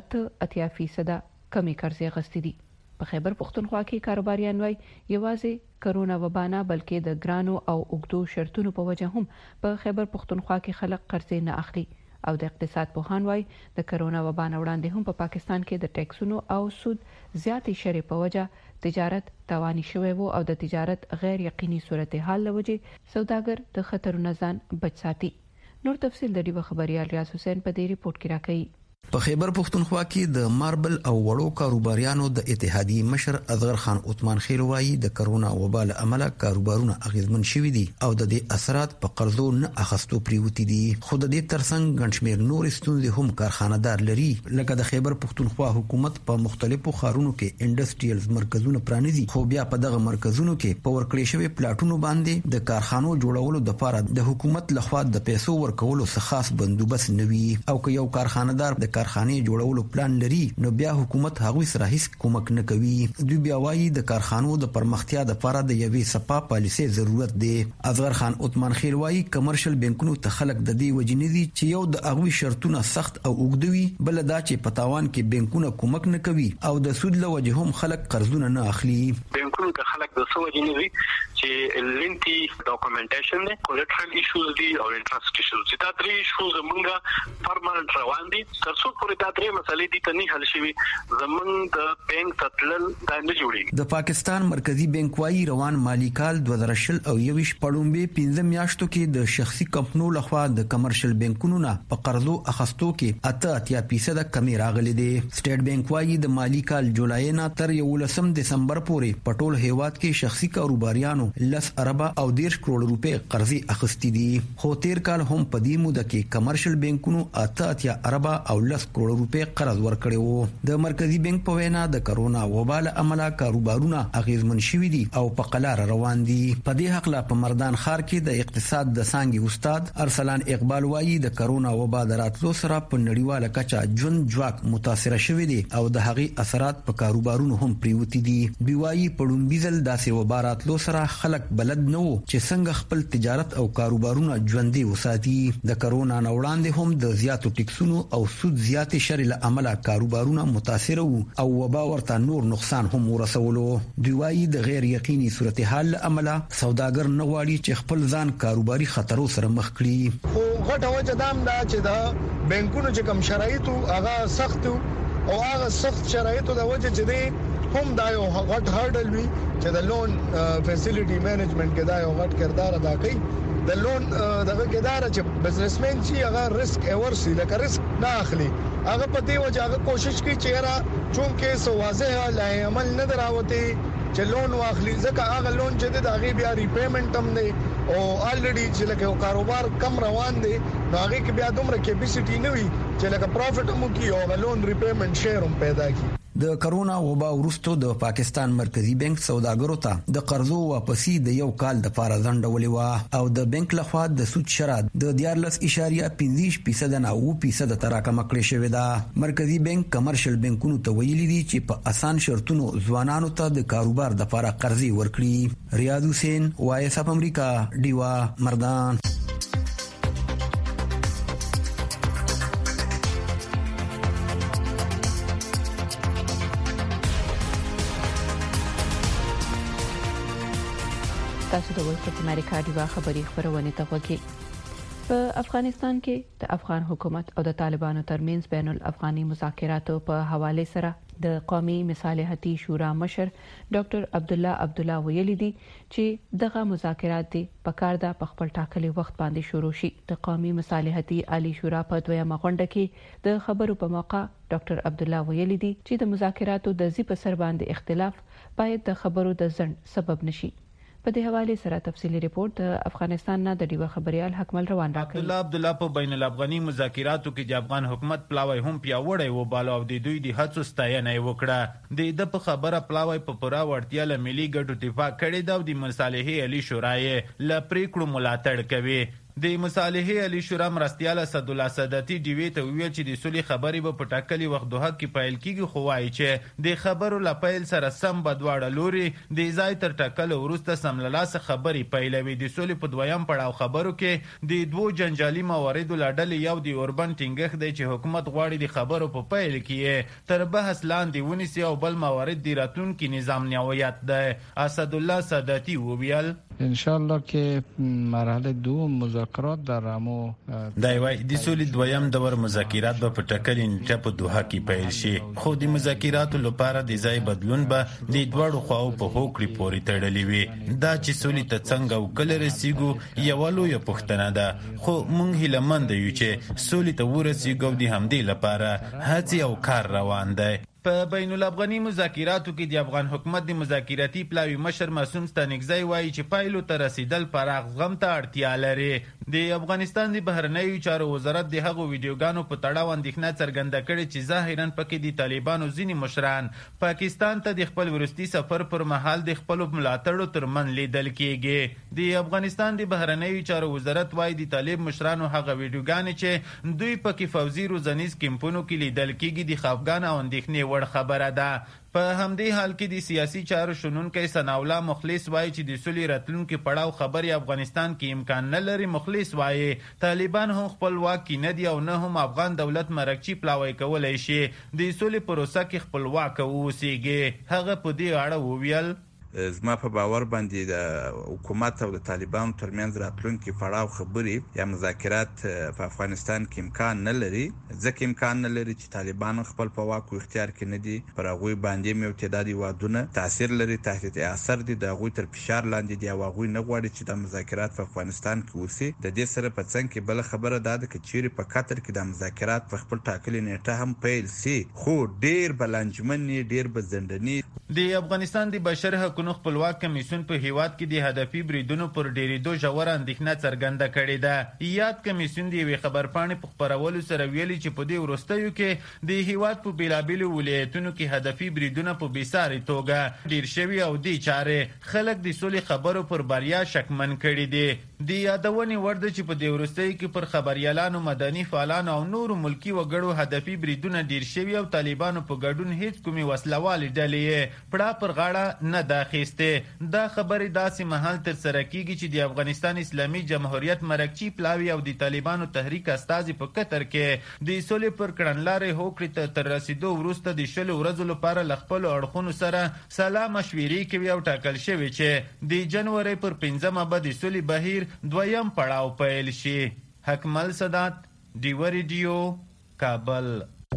88% کمی قرضې غستې دي. په خیبر پختونخوا کې کاروباریان وايي یوازې کرونا وبا نه بلکې د ګرانو او اوږدو شرطونو په وجه هم په خیبر پختونخوا کې خلک قرضې نه اخلي. او د اقتصاد پوهان وايي د کرونا وبا نه وړاندې هم په پاکستان کې د ټیکسونو او سود زیاتې شرې په وجه تجارت تاواني شوی وو او د تجارت غیر یقیني صورتحال لوجه سوداګر د خطرونو ځان بچ ساتي. نور تفصيل د ډیو خبريال ریاض حسین په دې ریپورت کې راکړي. په خیبر پختونخوا کې د ماربل او وړو کاروباریانو د اتحادیې مشر اصغر خان عثمان خیل وایي د کرونا وبا له امله کاروبارونه اغیزمن شوي دي او د دې اثرات په قرضو نه اخستو پریوتی دي. خو د دې ترڅنګ ګڼشمیر نور ستونزې هم کارخانه‌دار لري لکه د خیبر پختونخوا حکومت په مختلفو ښارونو کې انډستریالز مرکزونه پرانیزي خو بیا په دغه مرکزونو کې په ورکړې شوی پلاټونو باندې د کارخانو جوړولو لپاره د حکومت لخوا د پیسو ورکولو څخه خاص بندوبست نوي او که یو کارخانه‌دار د کارخانه جوړولو پلان لري نو بیا حکومت هغوی سره هیڅ کومک نه کوي. دوی بیا وایي د کارخانو د پرمختیا لپاره د یوې صفا پالیسي ضرورت دی. اصغر خان عثمان خیل وایي کمرشل بانکونو ته خلک د دې وجنې دي چې یو د هغوی شرطونه سخت او اوږدوي بل دا چې په تاوان کې بانکونه کومک نه کوي او د سود له وجې هم خلک قرضونه نه اخلي. بانکونو ته خلک د څه وجې نه دي چې لینتي ډاکومنټیشن دی کولیټرل ایشوز دي او انټرست ایشوز دي. دا درې ایشوز موږ پرمننت روان دي تر څو پورې دا درې مسلې دي ته نه حل شي زمونږ د بانک تطلل دا نه جوړي. د پاکستان مرکزی بانک وايي روان مالی کال 2020 او 2021 پړومبې 15 میاشتو کې د شخصي کمپنیو لخوا د کمرشل بانکونو نه په قرضو اخستو کې 88% کمی راغلي دي. سټیټ بانک وايي د مالی کال جولای نه تر 11 دسمبر پورې په ټول هیواد کې شخصي کاروباریانو 10 ارب او 10 کروڑ روپے قرضې اخستې دي. خو تیر کال هم په دې موده کې کمرشل بانکونو 88 ارب او 10 کروڑ روپے قرض ورکړي وو. د مرکزی بانک په وینا د کرونا وبا له امله کاروبارونه اغیزمن شوي دي او په قلار روان دي. په دې حق لا په مردان ښار کې د اقتصاد د څانګې استاد ارسلان اقبال وایي د کرونا وبا دراتلو سره په نړیواله کچه ژوند جواک متاثر شوی دي او د هغې اثرات په کاروبارونو هم پریوتی دي. بیوایي په لومبي ځل داسې وبا راتلو سره خلک بلد نه وو چې څنګه خپل تجارت او کاروبارونه ژوندي وساتي. د کرونا نه وړاندې هم د زیاتو ټیکسونو او سود زیاتې شرې له امله کاروبارونه متاثر وو او وبا ورته نور نقصان هم ورسولو. دوی وايي د غیر یقیني صورتحال له امله سوداګر نه غواړي چې خپل ځان کاروباري خطرو سره مخ کړي. خو غټه وجه دام دا چې دا بانکونو چې کم شرایط هغه سخت او هغه سخت شرایط د وجه چې هم دا یو غټ هرډل وي چې د لون فیسیلیټي مینجمنت کې دا یو غټ کردار ادا کوي. د لون دغه کېدار چې بزنسمن چې هغه ریسک اورسي لکه ریسک نه اخلي هغه په دې وجه هغه کوشش کوي چې را چونکه سو واضح لای عمل نه دراوته چې لون واخلي ځکه هغه لون چې د هغه بیا ریپیمنت هم نه او الریډي چې لکه کاروبار کم روان دي نو هغه کې بیا دومره کیپیسټي نه وي چې لکه پروفټ هم کوي او لون ریپیمنت شیر هم پیدا کی. د کرونا وبا وروسته د پاکستان مرکزی بانک سوداګرو ته د قرضو واپسی د یو کال د لپاره ځنډولې و او د بانک لخوا د سود شرط د 14.5% نه 9% تراکم کړی شوی دا. مرکزی بانک کمرشل بانکونو ته ویلي دي چې په اسان شرطونو ځوانانو ته د کاروبار د لپاره قرضې ورکړي. ریاض حسین وایس اف امریکا ډیوا مردان. تاسو د وایس اف امریکا ډیوا خبری خبرونه ته وګورئ. په افغانستان کې د افغان حکومت او د طالبانو ترمنځ بین الافغاني مذاکراتو په حواله سره د قومي مصالحتي شورا مشر ډاکټر عبدالله ویلي دي چې دغه مذاکرات دي په کار د خپل ټاکلي وخت باندې شروع شي. د قومي مصالحتي عالی شورا په دویمه غونډه کې د خبرو په موقع ډاکټر عبدالله ویلي دي چې د مذاکراتو د زی په سر باندې اختلاف باید د خبرو د ځنډ سبب نشي. په دې حواله سره تفصيلي ریپورت د افغانستان نه د ډیوه خبريال حکمل روان راکړي. عبدالله په بین الافغاني مذاکراتو کې د افغان حکومت پلاوی هم پیاوړی و بالو او د دوی د هڅو ستاینه وکړه. د په خبره پلاوی په پوره وړتیا له ملي ګټو دفاع کړې ده او د مصالحې علي شورای له پریکړو ملاتړ کوي. د مصالحې علي شورا مرستیال اسدالله ساداتي ډیوی ته ویل چې د سولې خبرې به په ټاکلي وخت دوحه کې پیل کیږي، خو وایي چې د خبرو له پیل سره سم به دواړه لوري د ځای تر ټاکلو وروسته سملاسه خبرې پیلوي. د سولې په دویم پړاو خبرو کې د دوو جنجالي مواردو له ډلې یو د اوربن ټینګښت دی چې حکومت غواړي د خبرو په پیل کې تر بحث لاندې ونیسي او بل موارد د راتلونکي نظام نوعیت دی. اسدالله ساداتي وویل انشاءالله که مرحله دوم مذاکرات در همو دایوي د سولې دویم دور مذاکرات به په ټاکلي نیټه په دوحه کې پیل شي، خو د مذاکراتو لپاره د ځای بدلون به د دواړو خواو په هوکړې پورې تړلې وي. دا چې سولې ته څنګه او کله رسیږو یوه لویه پوښتنه ده، خو موږ هیلهمند یو چې سولې ته ورسیږو د همدې لپاره هڅې او کار روان دی. په بین الافغاني مذاکراتو کې د افغان حکومت د مذاکراتي پلاوی مشر معصوم ستانکزی وایي چې پایلو ته رسیدل پراخ زغم ته اړتیا لري. د افغانستان د بهرنیو چارو وزارت د هغو ویډیوګانو په تړاو اندېښنه څرګنده کړې چې ظاهرا پکې د طالبانو ځینې مشران پاکستان ته د خپل وروستي سفر پر مهال د خپلو ملاتړو ترمنځ لیدل کېږي. د افغانستان د بهرنیو چارو وزارت وایي د طالب مشرانو هغه ویډیوګانې چې دوی پکې فوزي روزنیز کیمپونو کې لیدل کېږي د خفګان او اندېښنې خبره ده. په همدې حال کې د سیاسي چارو شنونکی ثناءالله مخلص وایي چې د سولې راتلونکي پړاو خبرې افغانستان کې امکان نه لري. مخلص وایي طالبان هم خپل واک کې نه دي او نه هم افغان دولت مرکچی پلاوی کولی شي د سولې پروسه کې خپلواک واوسیږي. هغه په دې اړه وویل زما په باور باندې د حکومت او د طالبانو ترمنځ راتلونکي پړاو خبرې یا مذاکرات په افغانستان کې امکان نه لري، ځکه امکان نه لري چې طالبان خپل په واک او اختیار کې نه دي. پر هغوی باندې یو تعداد هیوادونه تاثیر لري، تحت اثر دي، د هغوی تر فشار لاندې دي او هغوی نه غواړي چې د مذاکرات په افغانستان کې وسی. د دې سره په څنګ کې بل خبره ده چې چیرې په قطر کې د مذاکرات په خپل ټاکلي نیټه هم پیل سي، خو ډیر بلنجمن ډیر بزندنی. د افغانستان د بشر حقوقو خپلواک کمیسیون په هیواد کې د هدفي بریدونو پر ډیریدو ژوره اندېښنه څرګنده کړې ده. یاد کمیسیون د یوې خبرپاڼې په خپرولو سره ویلي چې په دې وروستیو کې د هیواد په بیلابیلو ولایتونو کې هدفي بریدونه په بېساري توګه ډیر شوي او دې چارې خلک د سولې خبرو پر بریا شکمن کړي دي. د یادونې وړ ده چې په دې وروستیو کې پر خبریالانو، مدني فعالانو او نورو ملکي وګړو هدفي بریدونه ډیر شوي او طالبانو په ګډون هیڅ کومې وسلوالې ډلې پړه پر غاړه نه ده اخیستې. دا خبرې داسې مهال ترسره کیږي چې د افغانستان اسلامي جمهوریت مرکچی پلاوی او د طالبانو تحریک استازي په قطر کې د سولې پر کړنلارې هوکړې ته تر رسیدو وروسته د 20 ورځو لپاره له خپلو اړخونو سره سلا مشورې کوي او ټاکل شوي چې د جنوري پر 5مه به د سولې بهیر دویم پړاو پیل شي. حکمل صدات، ډیوه ریډیو، کابل.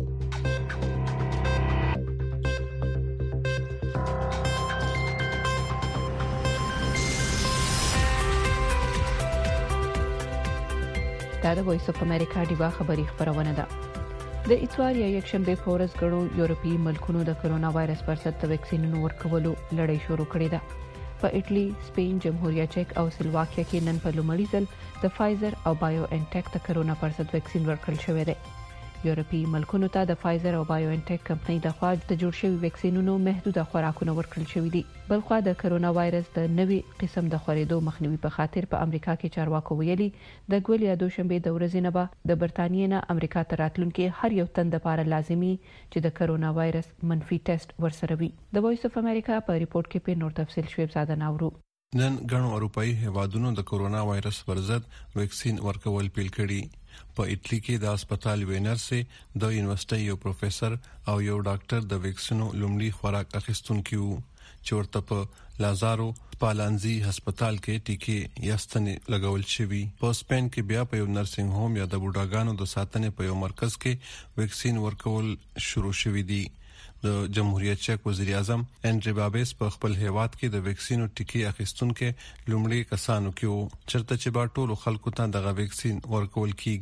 دا د وایس اف امریکا ډیوه خبري خبرونه ده. د اتوار یا یکشنبه په ورځ ګڼو یورپی ملکونو د کرونا وایرس پر ضد ویکسینونو ورکولو لړۍ شروع کړې ده. په ایټلی، سپین، جمهوریه چک او سلواکیا کې نن په لومړي ځل د فایزر او بایو انټیک د کرونا پر ضد ویکسین ورکړل شوی دی. یورپی ملکونو ته د فایزر او بایو انټیک کمپنۍ د خوا د جوړ شوی ویکسینونو محدوده خوراکونه ورکړل شوی دي. بلخوا د کرونا وایرس د نوي قسم د خورېدو مخنیوي په خاطر په امریکا کې چارواکو ویلي د ګول یا دوشنبه د ورځې نه به د برتانیې نه امریکا ته راتلونکي هر یو تن لپاره لازمي چې د کرونا وایرس منفي ټیسټ ورسره وي. د وایس اف امریکا په ریپورت کې په نور تفصیل شویب زاده ناورو. نن ګڼو اروپאי هیوادونو د کرونا وایرس پر ضد ویکسین ورکول پیل کړي. په ایټلی کې د هسپتال وینر سي د یونیورسيټي یو پروفیسور او یو ډاکټر د ویکسینو لومړی خوراک اخیستونکي وو چې ورته په لازارو پالانزي هسپتال کې ټیکې یاستنې لګول شوی. په سپین کې بیا په یو نرسنګ هوم یا د بوډاګانو د ساتنې په یو مرکز کې ویکسین ورکول شروع شوی دی. د جمهوریت چک وزیر اعظم انډری بابیس په خپل هیواد کې د ویکسینو ټیکې اخیستونکو لومړی کسانو کې وو چرته چې با ټولو خلکو ته د ویکسین ورکول کیږي.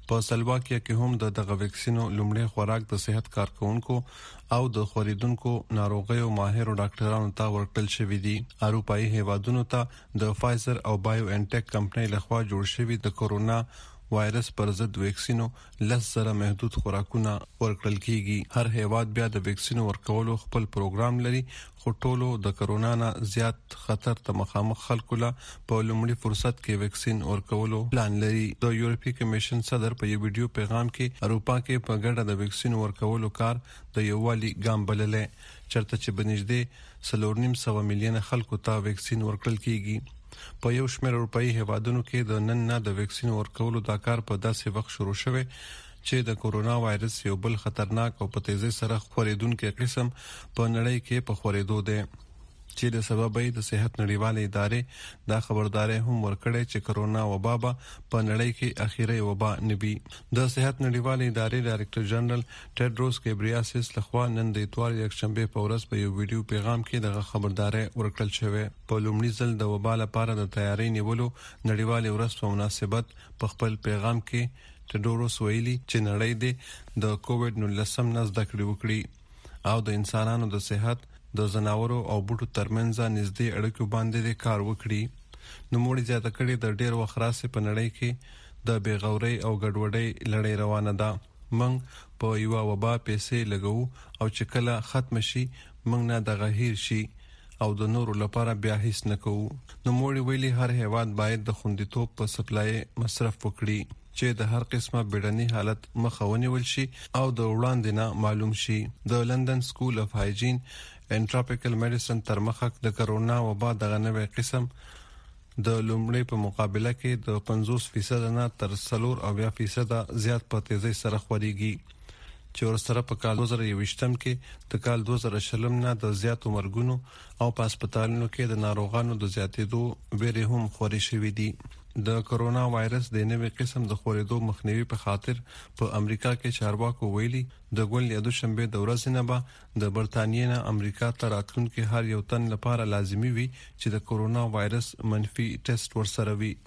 په سلواکیا کې هم دغه ویکسینو لومړی خوراک د صحت کارکونکو او د خوریدونکو ناروغیو ماهر ډاکټرانو ته ورکړل شوې دي. اروپאי هیوادونو ته د فایزر او بایو انټیک کمپنۍ لخوا جوړ شوی د کورونا وایرس پر ضد ویکسینو 10,000 محدود خوراکونه ورکړل کیږي. هر هیواد بیا د ویکسینو ورکولو خپل پروګرام لري، خو ټولو د کرونا نه زیات خطر ته مخامخ خلکو له په لومړي فرصت کې ویکسین ورکولو پلان لري. د یورپی کمیشن صدر په یو ویډیو پیغام کې اروپا کې په ګډه د ویکسین ورکولو کار د یووالي ګام بللې، چرته چې بنږدې 4.9 میلیون خلکو ته ویکسین ورکړل کیږي. په یو شمېر اروپאי هیوادونو کې د نن نه د ویکسین ورکولو دا کار په داسې وخت شروع شوی چې د کورونا وایرس یو بل خطرناک او په تیزی سره خورېدونکو قسم په نړۍ کې په خورېدو دی، چې د سببې د صحت نړیوالې ادارې دا خبرداري هم ورکړې چې کرونا وبا په نړۍ کې اخیری وبا نبي. د صحت نړیوالې ادارې ډایرکټر جنرال ټیډروس ګیبریاسیس لخوا نن د اتوار یکشنبه په ورځ په یو ویډیو پیغام کې دغه خبرداري ورکړل شوې. په لومړي ځل د وبا لپاره د تیاری نیولو نړیوالې ورځ په مناسبت په خپل پیغام کې ټیډروس ویلي چې نړۍ د کووډ-19 نه زده کړې وکړي او د انسانانو د صحت د زناورو او بوټو ترمنځ نږدې اړیکو باندې کار وکړي. نو موږ زیاته کړي د ډېر وخت راځي په نړۍ کې د بیغوري او ګډوډۍ لړۍ روانه ده. موږ په یو وبا پیسې لګو او چې کله ختم شي موږ نه د غهیر شي او د نورو لپاره بیا هیڅ نکوو. نو موږ ویلي هر هیواد باید د خوندیتوب په سپلای مصرف وکړي چې د هر قسمه بیړني حالت مخه ونیول شي او د وړاندې نه معلوم شي. د لندن سکول اف هایجین ان ټراپیکل میډیسن تر مخه د کرونا وبا دغه نوې قسم د لومړی په مقابله کې د 50% نه تر 4% زیات په تیزی سره خوريږي، چې ورسره په کال 2020 کې د کال 2020 نه د زیاتو مرګونو او په هسپتالونو کې د ناروغانو د زیاتېدو ویرې هم خوري شوې دي. د کرونا وایرس د نوې قسم د خورېدو مخنیوي په خاطر په امریکا کې چارواکو ویلي د ګول یا دوشنبه د ورځې نه به د برتانیې نه امریکا ته راتلونکي هر یو تن لپاره لازمي وي چې د کرونا وایرس منفي ټیسټ ورسره وي.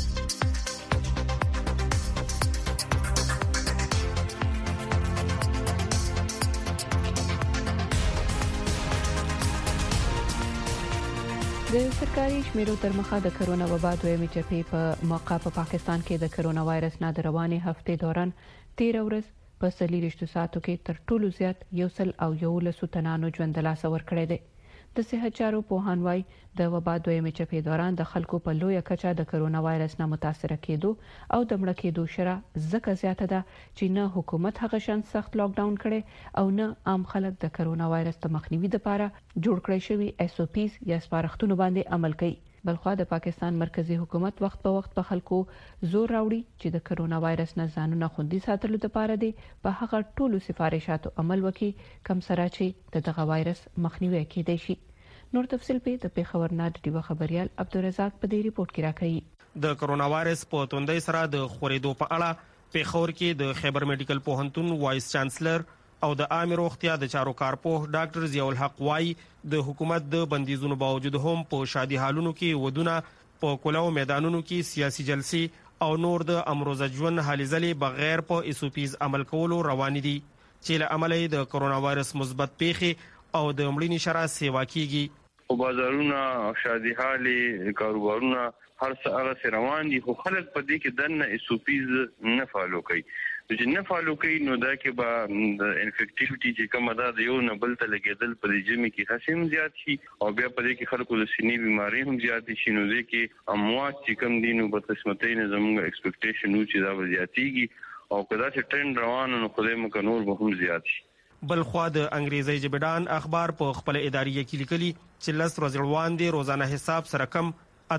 د سرکاري شمیرو تر مخه د کرونا وبا دویمه چپې په موقع په پاکستان کې د کرونا وایرس نه د روانې هفته دوران 13 ورځ په 40 ساعتو کې تر ټولو زیات 111 تنانو ژوند له لاسه ورکړی دی. د صحت چارو پوهان وايي د وبا دویمه چپې دوران د خلکو په لویه کچه د کرونا وایرس نه متاثر کېدو او د مړه کېدو شرح زکه زیاته ده چې نه حکومت هغه شان سخت لاک ډاون کړي او نه عام خلک د کرونا وایرس ته مخنیوي لپاره جوړ کړی شوی SOPs یا سپارښتنو باندې عمل کوي. بلخوا د پاکستان مرکزی حکومت وخت په وخت په خلکو زور راوړي چې د کرونا وایرس نه ځانونه خوندي ساتلو لپاره دی په هغه ټولو سفارښتاتو عمل وکړي کوم سره چې دغه وایرس مخنیوي کېدای شي. نور تفصیل په پیښور نه د ډیو خبريال عبدالرزاق په دې ریپورت کې راکړي. د کرونا وایرس په توندۍ سره د خورېدو په اړه پیښور کې د خیبر میډیکل پوهنتون وایس چانسلر او د عامه روغتیا د چارو کارپوه ډاکټر ضیاء الحق وايي د حکومت د بندیزونو باوجود هم په شادي حالونو کې ودونه په کلاو میدانونو کې سیاسي جلسې او نور د امروزه ژوند حالې ځلې بغیر په SOPs عمل کولو روان دي چې له عملي د کرونا وایرس مثبت پیښې او د مړینې شرح سیوا کیږي. او بازارونه او شادي حالې کاروبارونه هر څه هغه روان دي، خو خلک په دې کې دنه SOPs نه فالو کوي. چې نه فالو کوي نو دا کې به د انفیکټیویټي چې کومه ده د یو نه بل ته لګېدل په دې جمع کې خاصم زیات شي او بیا په دې کې خلکو د سینې بیماری هم زیات شي. نو دې کې اموات چې کم دي نو په قسمتۍ نه زموږ ایکسپیکټیشن و چې دا به زیاتېږي او که داسې ټرند روان نو خدای مو که نور به هم زیات شي. بلخوا د انګریزي جبدان اخبار په خپل اداري کې لیکلي چې لس ورځې وړاندې روزانه حساب سره کم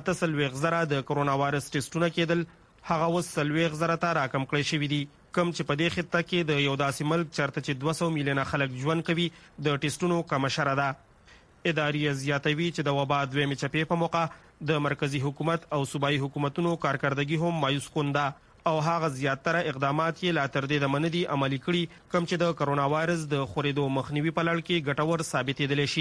8,000 د کرونا وایرس ټیسټونه کېدل، هغه اوس 3,000 ته راکم کړی شوی دي. کم چې په دې خطه کې د یو داسې ملک چرته چې 200 میلیونه خلک ژوند کوي د ټیسټونو کم شره ده. اداري زیاتوي چې د وبا دویمه چپې په موقع د مرکزی حکومت او صوبایي حکومتونو کارکردګي هم مایوس کونده او هغه زیاتره اقدامات یې لا تر دې د منډي عملي کړي کوم چې د کرونا وایرس د خورېدو مخنیوي په لړ کې ګټور ثابتېدل شي.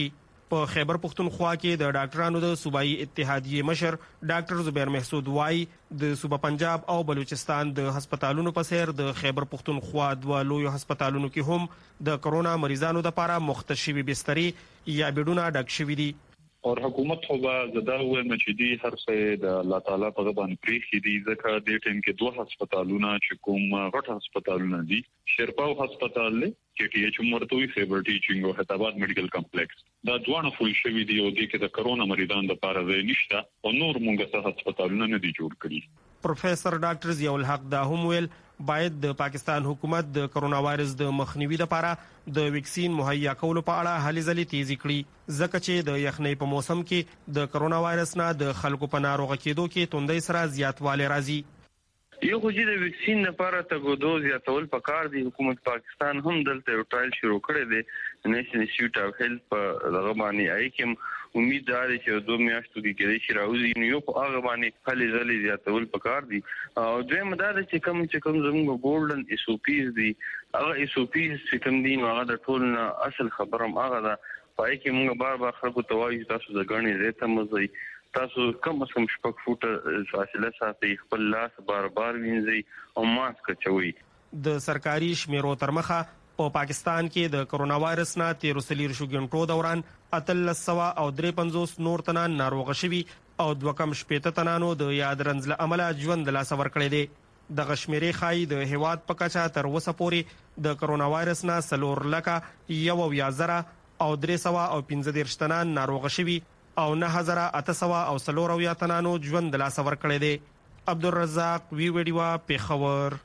په خیبر پختونخوا کې د ډاکټرانو د صوبایي اتحادیې مشر ډاکټر زبیر محسود وای د صوبه پنجاب او بلوچستان د هسپتالونو په څیر د خیبر پختونخوا دوه لوی هسپتالونو کې هم د کرونا مریضانو لپاره مختص شوي بسترې یا بیډونه ډک شوي دي. اور حکومت خو به زده وای مچدي هر څه د الله تعالی په باندې پریخي دي ځکه د ټیم کې دوه هسپتالونه چې کوم غټ هسپتالونه دي شیرپاو هسپتال له چې ټي ایچ مرتوي خیبر ټیچینګ او حیدرآباد میډیکل کمپلیکس دا دوه فول شوي دي او د کې د کرونا مریضانو لپاره ځای نشته او نور مونږه څه هسپتالونه نه دي جوړ کړي. پروفیسور ډاکټر ضیاء الحق دا هم ویل باید د پاکستان حکومت د کرونا وایرس د مخنیوي لپاره د ویکسین مهیا کولو په اړه هلې ځلې تیزی کړي ځکه چې د یخنۍ په موسم کې د کرونا وایرس نه د خلکو په ناروغ کېدو کې توندۍ سره زیاتوالی راځي. یو خو چې د ویکسین لپاره تګودو زیاتول پکار دي. حکومت پاکستان هم دلته یو ټرایل شروع کړی دی نیشنل انسټیټیوټ اف هیلث په دغه باندې ایکم امید دار چې دوه میاشتو کې کېږي چې راوځي نو یو هغه باندې خلې ځلې زیاتول پکار دي او دوی مدار چې کوم زموږ ګولډن اس او پیز دي هغه اس او پیز چې کوم دي نو هغه د ټول اصل خبرم هغه دا پای کې موږ بار خلکو ته وایو تاسو د غني زیته مزي تاسو کم از کم شپږ فوټه فاصله ساتئ خپل لاس بار وینځئ او ماسک چوي. د سرکاري شمیرو تر مخه په پاکستان کې د کرونا وایرس نه 13 غنټو دوران 1353 نور تنان ناروغ شوي او 2.8 تنانو د یاد رنځ له امله ژوند له لاسه ورکړی دی. د غشمیرې خای د هیواد په کچه تر اوسه پورې د کرونا وایرس نه 4,1,000 او 315 تنان ناروغ شوي او 9,840 تنانو ژوند د لاسه ورکړی دی. عبدالرزاق وی ویډیو پیښور.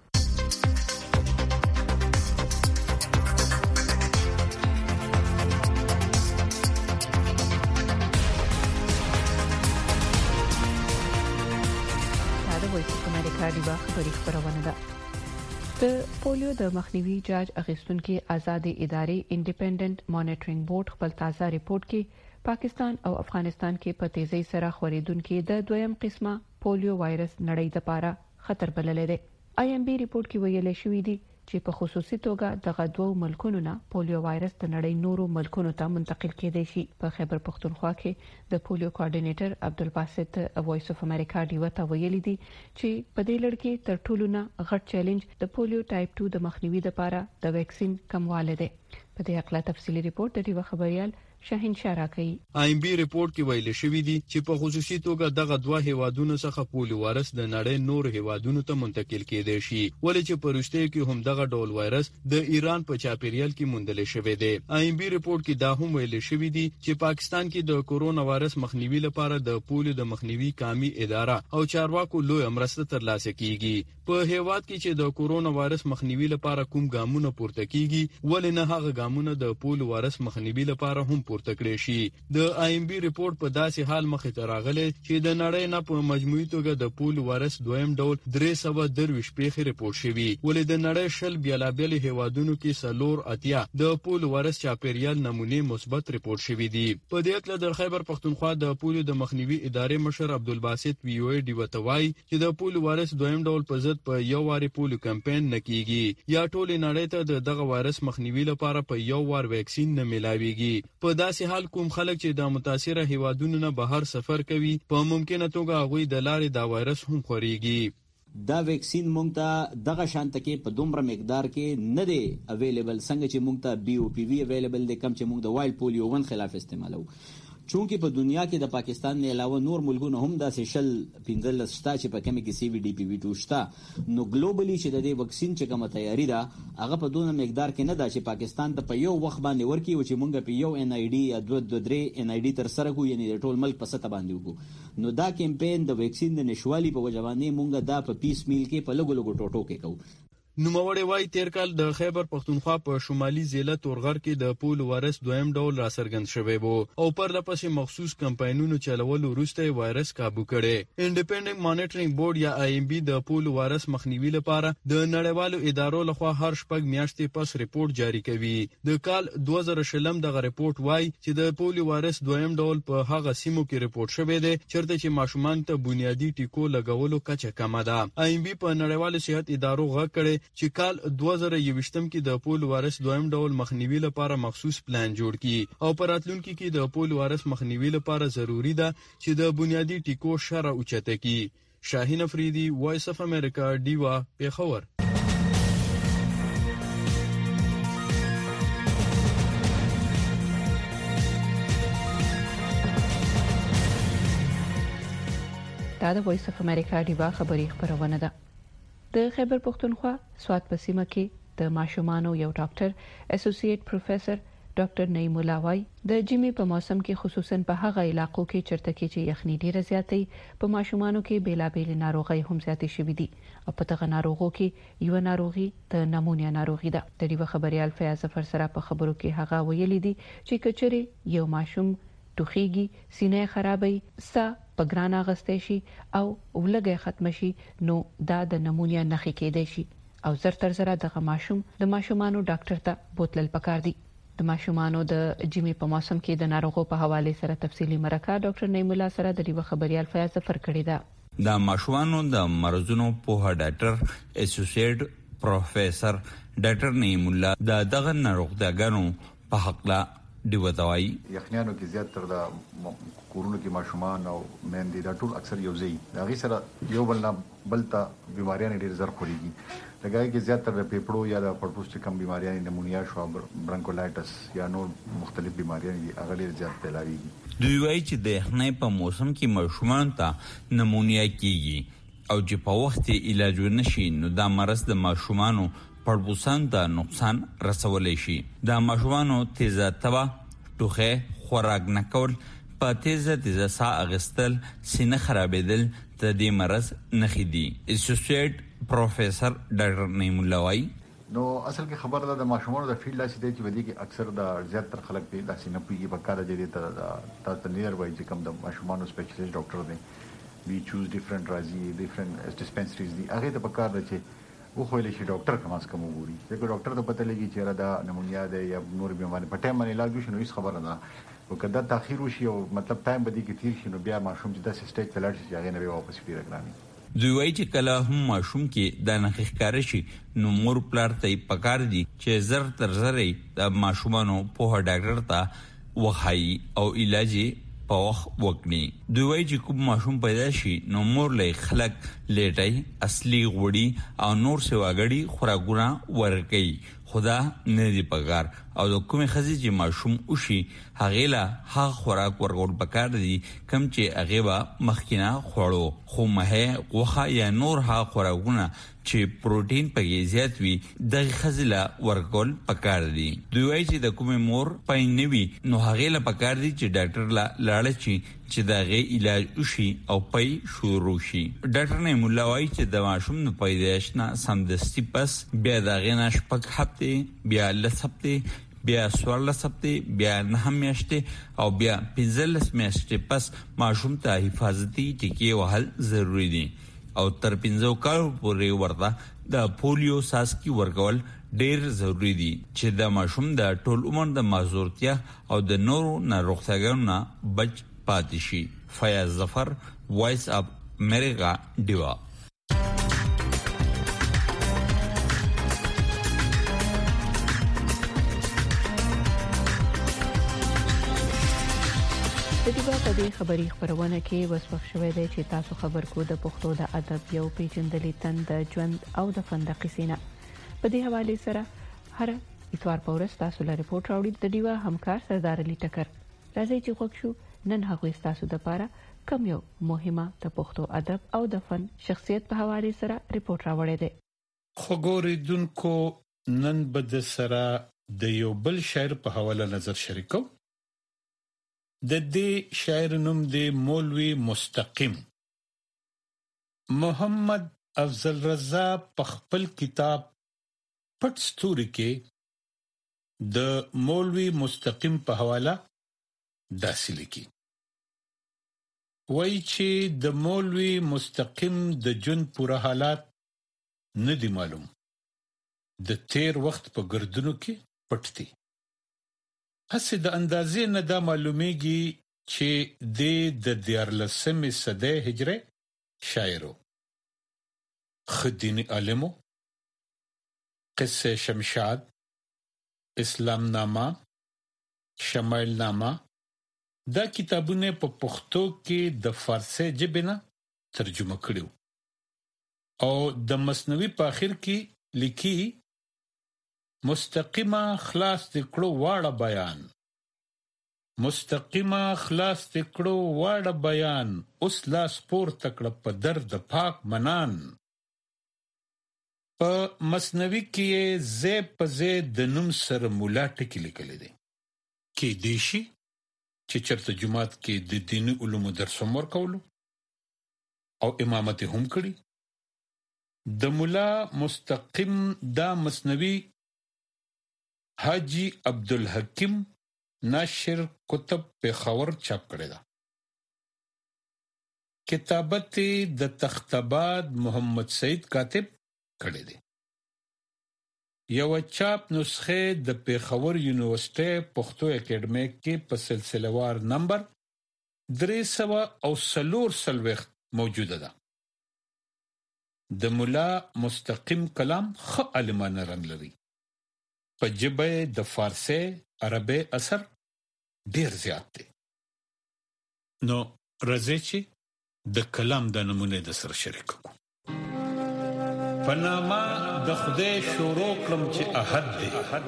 راډیو خبري خبرونه ده. د پولیو د مخنیوي جاج اخیستونکو آزادې ادارې انډیپندنت مانیټرینګ بورډ خپل تازه ریپورت کې پاکستان او افغانستان کې په تیزی سره خورېدونکو د دویم قسمه پولیو وایرس نړۍ لپاره خطر بللی دی. آی ام بي ریپورت کې ویل شوی دی چې په خصوصي توګه دغه دوه ملکونو نه پولیو وایرس د نړۍ نورو ملکونو ته منتقل کېدای شي. په خیبر پختونخوا کې د پولیو کوارډینیټر عبدالباسط وایس اف امریکا ډیو ته ویلي دي چې په دې لړ کې تر ټولو نه غټ چیلنج د پولیو ټایپ 2 د مخنیوي لپاره د ویکسین کمواله دی. په دې اړه تفصیلی ریپورت د ډیو خبريال شاهین شراکي. آی ام بي ریپورت کې ویل شوی دی چې په خصوصي توګه دغه دوه هیوادونو څخه پولیو وایرس د نړۍ نور هیوادونو ته منتقل کېدای شي ولې چې په رښتیا کې هم دغه ډول وایرس د ایران په چاپیریال کې موندل شوی دی. آی ام بي ریپورت کې دا هم ویل شوی دی چې پاکستان کې د کورونا وایرس مخنیوي لپاره د پولیو د مخنیوي قومي اداره او چارواکو لوی مرسته ترلاسه کیږي. په هیواد کې چې د کورونا وایرس مخنیوي لپاره کوم ګامونه پورته کیږي ولې نه هغه ګامونه د پولیو وایرس مخنیوي لپاره هم پورته کړی شي. د آی ام بي ریپورت په داسې حال مخې ته راغلی چې د نړۍ نه په مجموعي توګه د پولیو وایرس دویم ډول 323 پیښې ریپورت شوي ولې د نړۍ شل بیلابل هیوادونو کې 4 د پولیو وایرس چاپیریال نمونه مثبت ریپورت شوي دي. په دې اړه د خیبر پختونخوا د پولیو د مخنیوي ادارې مشر عبدالباسط وی او ډی وتوای چې د پولیو وایرس دویم ډول په ضد په یو واري پولیو کمپاین نکېږي یا ټول نړۍ ته دغه وایرس مخنیوي لپاره په یو وار ویکسین نه ملاويږي. په داسې حال کوم خلک چې د متاثره هیوادونو نه بهر سفر کوي په ممکنه توګه هغوی د لارې دا وایرس هم خوريږي. دا ویکسین مونږ ته دغه شانت کې په دومره مقدار کې نه دی اویلیبل څنګه چې مونږ ته بي او پی وی اویلیبل دی کم چې مونږ د وایلډ پولیو 1 خلاف استعمالو. چونکه په دنیا کې د پاکستان نه علاوه نور ملکونه هم داسې شل 15 شتا چې په کمی کې سی وی ډی پی وی 2 شتا نو ګلوبلی چې د دې وکسین چې کومه تیاری ده هغه په دونه مقدار کې نه ده چې پاکستان ته په یو وخت باندې ورکی او چې مونږ په یو ان ای ډی یا 2-3 ان ای ډی تر سره کو یعنی د ټول ملک په سطح باندې وکړو. نو دا کمپاین د وکسین د نشوالي په وجوانې مونږ دا په پیس میل کې په لګو لګو ټوټو کې کوو. نوموړی وای تیر کال د خیبر پختونخوا په شمالي ضلع تورغر کې د پولیو وایرس دویم ډول را څرګند شوی وو او پر لپسې مخصوص کمپاینونو چلول وروسته وایرس کابو کړي. انډیپندنت مانیټرینګ بورډ یا آی ام بي د پولیو وایرس مخنیوي لپاره د نړیوالو ادارو لخوا هر شپږ میاشتې پس ریپورت جاری کوي. د کال 2020 دغه ریپورت وای چې د پولیو وایرس دویم ډول په هغه سیمو کې ریپورت شوی دی چیرته چې ماشومان ته بنیادی ټیکو لګولو کچه کمه ده. آی ام بي په نړیوالو صحت ادارو غږ کړي چې کال 2021 کې د پولو وایرس دویم ډول مخنیوي لپاره مخصوص پلان جوړ کړي او په راتلونکي کې د پولو وایرس مخنیوي لپاره ضروری ده چې د بنیادی ټیکو شرح اوچته کړي. شاهین افریدي، وایس اف امریکا، ډیوا، پیښور. دا د وایس اف امریکا ډیوا خبری خبرونه ده. د خیبر پختونخوا سوات په سیمه کې د ماشومانو یو ډاکټر اسوسییټ پروفیسور ډاکټر نعیم الله وای د جمی په موسم کې خصوصا په هغه علاقو کې چرته کې چې یخني ډیره زیاتې په ماشومانو کې بیلابېل ناروغي هم زیاتې شوې دي او په دغه ناروغو کې یو ناروغي د نمونیا ناروغي ده. د ډیوا خبريال فیاض ظفر سره په خبرو کې هغه ویلي دي چې کچري یو ماشوم ټوخیږي، سینې خرابې، سا پګران اغستې شي او ولګي ختم شي نو دا د نمونیا نښې کېدای شي او زر تر زره دغه ماشوم د ماشومانو ډاکټر ته بوتلل پکار دي. د ماشومانو د جمی په موسم کې د ناروغو په حواله سره تفصيلي مرکه ډاکټر نعیم الله سره د ډیوا خبريال فیاض ظفر کړی ده. د ماشومانو د مرزونو په ډاکټر اسوسییټ پروفیسور ډاکټر نعیم الله دغه ناروغدګانو په حق لا ډیوا دوای یخنیانو کې زیات تر د کورونو کې ماشومان او مېندې دا ټول اکثر یو ځای دا غي سره یو بل ته بیماریاں ډېر زر خوريږي. لګای کې زیات تر د پیپړو یا د پړپوس کم بیماریاں نمونیا شو برانکولایټس یا نور مختلف بیماریاں دي هغه ډېر زیات پیلاویږي. دوی وایي چې د یخنۍ په موسم کې ماشومان ته نمونیا کیږي او چې په وخت علاج ونشي نو دا مرض د ماشومانو پړپوسان ته نقصان رسولی شي. د ماشومانو تیزه تبه، ټوخه، خوراک نه کول، په تیزه ساه اغستل، سینه خرابېدل د دې مرض نښې دي. اسوسییټ پروفیسور ډاکټر نعیم الله وای نو اصل کې خبر ده د ماشومانو د فیلډ لاسي دی چې ودی کې اکثر د زیاتره خلک په داسې نه پوهیږي په کار دی ته نیر وای چې کوم د ماشومانو سپیشلیست ډاکټر دی وی چوز ډیفرنٹ راځي ډیفرنٹ ډیسپنسریز دي هغه ته په کار ده چې و خو له شي ډاکټر کم از کم وګوري چې ډاکټر ته پته لګي چې را دا نمونیا ده یا نور بیماری په ټایم باندې علاج وشي نو هیڅ خبره نه وکړه تاخير وشي او مطلب ټایم بدی کې تیر شي نو بیا ماشوم چې د سټیج په لاړ شي هغه نه واپس پیرګرامي. دوی وایي چې کله هم ماشوم کې د نخښ کار شي نو مور پلار ته پکار دي چې زر تر زرې د ماشومانو په ډاکټر ته وخایي او علاج په وخت وکړي. دوی وایي چې کوم ماشوم پیدا شي نو مور له خلک لیټي، اصلي غوړي او نور سیواګړي خوراکونه ورکړي خدا نه دی پکار او د کومې خزي چې ماشوم وشي هغه لا هغه خوراک ورغول پکار دي کم چې هغه با مخکینه خوړو خو مه غوخه یا نور هغه خوراکونه چې پروتین پکې زیات وي د خزله ورغول پکار دي. دوی وایي چې د کومې مور پاین نوي نو هغه لا پکار دي چې ډاکټر لا لاړ شي چې دغه علاج وشي او پي شروع شي. ډاکټر نعیم الله وایي چې د ماشوم د پیدایښت نه سمدستي پس بیا دغه نشپک هفته بیا لسبته بیا 16 هفته بیا 9 میاشتې او بیا 15 میاشتې پس ماشوم ته حفاظتي ټیکې وهل ضروری دي او تر 15 کال پورې ورته د پولیو ساسکی ورکول ډیر ضروری دي چې د ماشوم د ټول عمر د معذورتیا او د نورو ناروغتیاګانو نه بچ پاتې شي. فیاض ظفر، وایس اف امریکا، ډیوا. د ډیوا په دې خبري خبرونه کې وسوخ شوې ده چې تاسو خبر کو د پښتو د ادب یو پیچندلې تند ژوند او د فندقي سینه په دې حواله سره هر اتوار په ورځ تاسو لپاره ریپورت راوړي. د ډیوا همکار سردار علي ټکر راځي چې خوښ شو نن هغه تاسو د لپاره کوم یو مهمه د پښتو ادب او د فن شخصیت په حواله سره ریپورت راوړی دی. خګوریدونکو نن بد سره د یو بل شاعر په حواله نظر شریکو. د دې شاعر نوم دی مولوی مستقیم. محمد افضل رضا په خپل کتاب پټ ستوري کې د مولوی مستقیم په حواله داسې لیکي. وایي چې د مولوی مستقیم د ژوند پوره حالات نه دي معلوم. د تیر وخت په ګردونو کې پټ دي. هسې د اندازې نه دا معلومیږي چې د 14 صدۍ هجري شاعر و. خدینی عالمو قصه شمشاد، اسلام نامه، شمایل نامه دا کتابونه په پښتو کې د فارسی ژبې نه ترجمه کړیو او د مثنوي په اخر کې لیکي مستقیمه خلاص کړو واړه بیان، مستقیمه خلاص کړو واړه بیان، اوس لاس پورته کړه په درد پاک منان. په مثنوي کې زه په زه د نوم سره مولا ټکی لیکل دي کې دیشي چې چرته جماعت کې د دیني علومو درس ورکولو او امامت هم کړی. د مولا مستقیم دا مثنوي حاجی عبدالحکیم ناشر کتب پېښور چاپ کړی دا. کتابت د تختاباد محمد سعید کاتب کړی دی. یو چاپ نسخه د پېښور یونیورسيټي پښتو اکیډمي کې په سلسله وار نمبر 340 موجوده ده. د مولا مستقیم کلام خ علمانه رنگ لري. په ژبه د فارسی عربي اثر ډیر زیات دی. نو راځي چې د کلام د نمونه د سر شریک کو. پناما د خدای شروع کړم چې احد دی،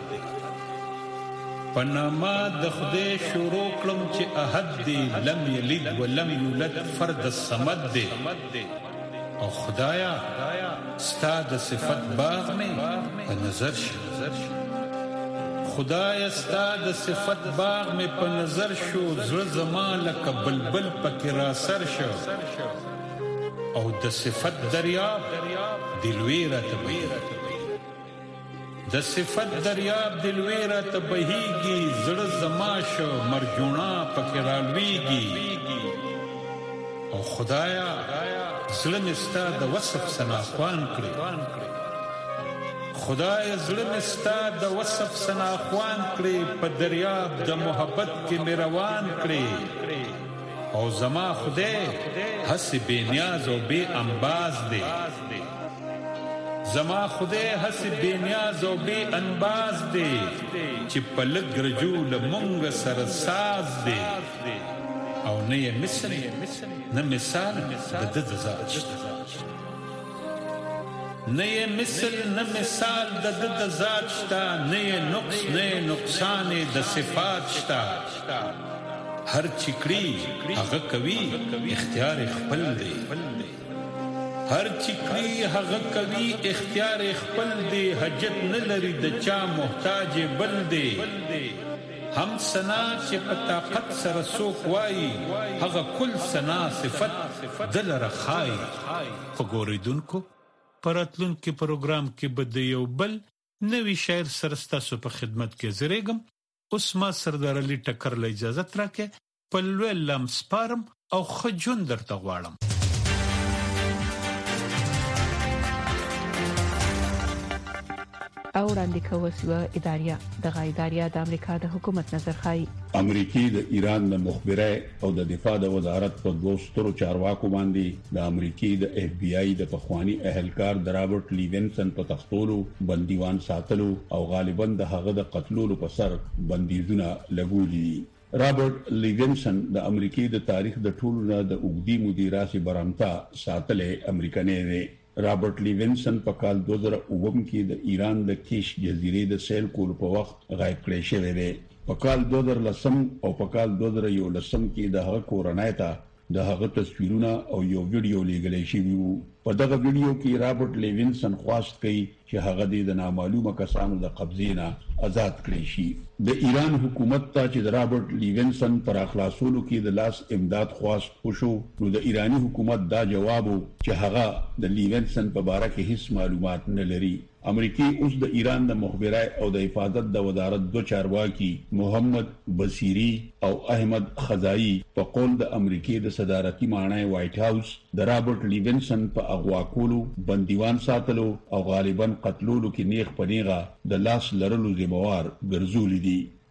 پناما د خدای شروع کړم چې احد دی، لم یلد ولم یولد فرد الصمد دی. او خدایا ستا د صفت باغ می په نظر شو، خدایا ستا د صفت باغ می په نظر شو، زړه زما لکه بلبل پکې را سر شو. او د صفت دریاب دلوی را تبهیږي، د صفت دریاب دلوی را تبهیږي، زړه زما شو مرجونا پکې را لویږي. او خدایا زړه مې ستا د وصف سناخوان کړي، خدایا زړه مې ستا د وصف سناخوان کړي، په دریاب د محبت کې مې روان کړي. او زما خدای هسې بے نیاز او بے انباز دی، زما خدای هسې بے نیاز او بے انباز دی، چې په لږ رجوع له مونږ سره ساز دی. او نه یې مثل نه مثال د ده د ذات شته، نه یې مثل نه مثال د ده د ذات شته، نه یې نقص نه یې نقصان د صفات شته. هر چکړي هغه کوي اختیار خپل دی، هر چکړي هغه کوي اختیار خپل دی، حاجت نه لري د چا محتاج بل دی. هم سنا چې په طاقت سره څوک وایي، هغه کل سنا صفت دل رخای. په ګوریدونکو پراتلونکو پروګرام کې به د یو بل نوی شاعر سره ستاسو په خدمت کې زریږم. اوس ما سردار علي ټکر له اجازه راکې په لوی لم سپارم او خجون درته غواړم. او وړاندې کوي اداریا د اداریا د امریکا د حکومت نظر خای. امریکای د ایران د مخبره او د دفاع د وزارت په دوه سترو چارواکو باندې د امریکای د اف بی آی د پخوانی اهلکار د رابرټ لیونسن په تختولو، بندیوان ساتلو او غالبا د هغه د قتلولو په سر بندیزونه لګولي. رابرټ لیونسن د امریکای د تاریخ د ټولو نه د اوږدی مدیراسي برامتا ساتلې امریکایي دی. رابرټ لیونسن په کال 2009 کې د ایران د کیش جزیرې د سیل کولو په وخت غایب کړی شوی دی. په کال 2010 او په کال 2011 کې د هغه کورنۍ ته د هغه تصویرونه او یو ویډیو لیږلی شوی وو. په دغه ویډیو کې رابرټ لیونسن خواست کوي چې هغه د نامعلومه کسانو د قبضې نه آزاد کړي شي. د ایران حکومت ته چې د رابرټ لیونسن پر اخلاصولو کې د لاس امداد خواست وشو، نو د ایرانی حکومت دا جواب چې هغه د لیونسن په اړه هیڅ معلومات نه لري. امریکای اوس د ایران د مخبره او د حفاظت د وزارت دوه چارواکي محمد بصیری او احمد خزائی په قول د امریکای د صدارتي مانای وایټ هاوس د رابرټ لیونسن په اغوا کولو، بندیوان ساتلو او غالبا قتلولو کې نیغ پنیغه د لاس لرلو ذمہوار ګرځولې دي.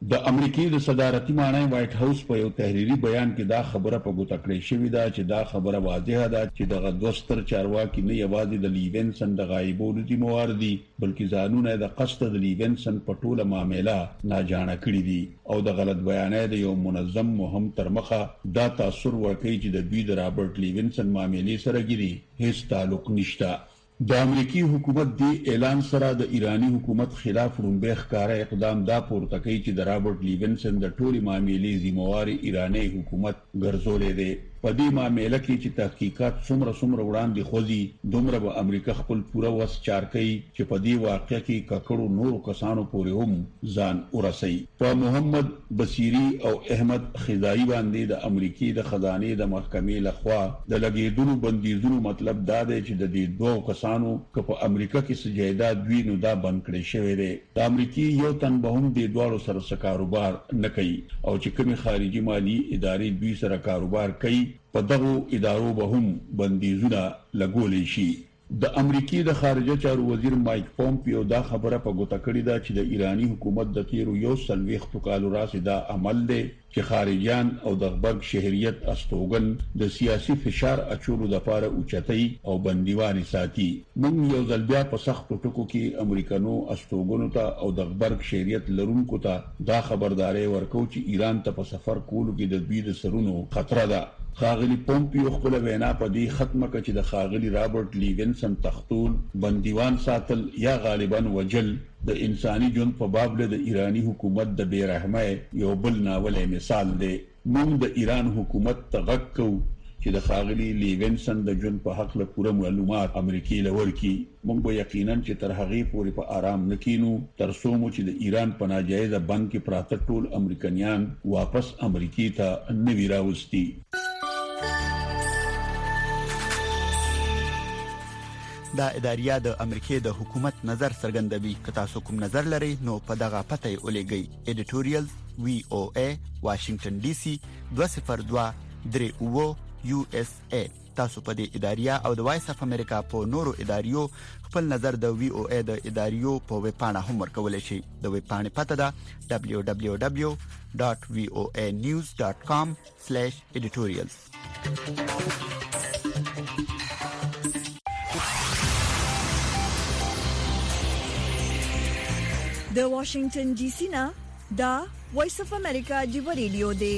د امریکای د صدارتي مانای وایټ هاوس په یو تحریری بیان کې دا خبره په ګوته کړې شوې ده چې دا خبره واضحه ده چې دغه دوستر چارواکي نه یوازې د لیوینسن د غایبولو دي مواردي بلکې ځانونه د قصد د لیوینسن په ټوله معاملې ناجانه کړی دي او د غلط بیانې د یو منظم مهم تر مخه دا تاثیر ورکوي چې د دوی د رابرټ لیوینسن معاملې سره ګيري هیڅ تعلق نشته. د امریکای حکومت دی اعلان سره د ایرانی حکومت خلاف رومبه ښکارا اقدام دا پورته کوي چې د رابرټ لیوینسن د ټولي معاملې ذمہوار ایرانی حکومت ګرځولې ده. په دې معاملې کې چې تحقیقات څومره وړاندې خوځي دومره به امریکا خپل پوره وس چار کوي چې په دې واقعې کې ککړو نور کسانو پورې هم ځان ورسي. په محمد بصیری او احمد خزائی باندې د امریکای د خزانه د محکمې لخوا د لګیدلو بندیزونو مطلب دا دی چې د دې دوه کسانو که په امریکا کې سجایدات وی نو دا بند کړی شوی دی. د امریکای یو تن به هم د دوه سره کاروبار نه کوي او چې کوم خارجي مالی ادارې دوی سره کاروبار کوي په دغه ادارو به هم بندیزونه لګولې شي. د امریکای د خارجه چارو وزیر مایک پومپیو دا خبره په ګوته کړې ده چې د ایرانی حکومت د تیرو یو سلويختو کالو راځي دا عمل دی چې خارجيان او د غبرګ شهريت استوګن د سیاسي فشار اچولو لپاره اوچتای او بندیوان ساتي. موږ یو ځل بیا په سختو ټکو کې امریکانو استوګنو ته او د غبرګ شهريت لرونکو ته دا خبرداري ورکو چې ایران ته په سفر کولو کې د دوی د سرونو خطر ده. خاغلی پومپیو خپل وینا په دې ختمه کړ چې د خاغلی رابرټ لیوینسن تختول بندیوان ساتل یا غالبا وجل د انساني ژوند په باب له د ایرانی حکومت د بیرحمۍ یو بل ناولې مثال دی. موږ د ایران حکومت ته غږ کوو چې د خاغلی لیوینسن د ژوند په حق له پوره معلومات امریکای لور کی. موږ به یقینا چې تر هغه پورې په آرام نکینو تر څو مو چې د ایران په ناجایزه بند کې پراته ټول امریکایان واپس امریکای ته نوی راوستي. دا اداریه د امریکای د حکومت نظر څرګندوي. که تاسو کوم نظر لرئ نو په دغه پته ولېږئ. ایډیټوریال VOA واشنگټن ډي سي 202 USA. تاسو په دې اداریه او د وایس اف امریکا په نورو اداریو خپل نظر د VOA د اداریو په ویب پاڼه هم ورکولای شئ. د ویب پاڼې پته ده www.voanews.com/editorials. د واشنگټن ډي سي نه دا وایس اف امریکا دی ریډیو دی.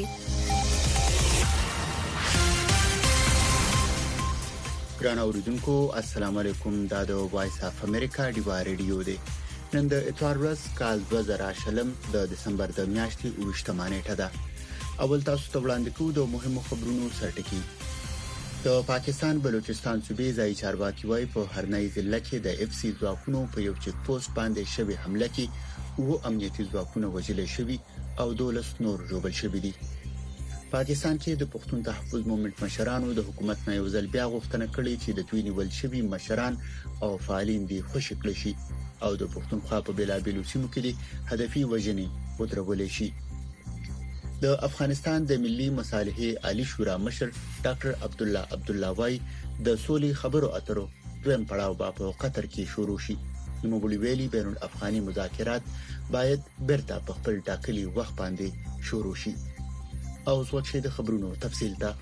ګران اوریدونکو السلام علیکم. دا د وایس اف امریکا دی ریډیو دی. نن د اتوار ورځ کال 2020 د دسمبر د میاشتې 28 نیټه ده. اول تاسو ته وړاندې کوو د مهمو خبرونو سرټکی. د پاکستان بلوچستان صوبې ځای چارواکي وايي په هرنۍ ضلع کې د FC ځواکونو په یو چک پوسټ باندې شوی حمله کې او امنیتي ځواکونه وژل شوي او 12 نور ژوبل شوي دي. پاکستان کې د پښتون تحفظ مومنټ مشرانو د حکومت نه یو ځل بیا غوښتنه کړې چې د دوی نیول شوي مشران او فعالین دي خوشی کړي شي او د پښتونخوا په بلابلو سیمو کې هدفي وژنې ودرول شي. د افغانستان د ملي مصالحې عالی شورا مشر ډاکټر عبد الله وای د سولې خبرو اترو دویم پړاو په قطر کې شروع شي. نوموړي ویلي بین الافغاني مذاکرات باید برته په خپل ټاکلي وخت باندې شروع شي. او څوک د خبرونو تفصیل ته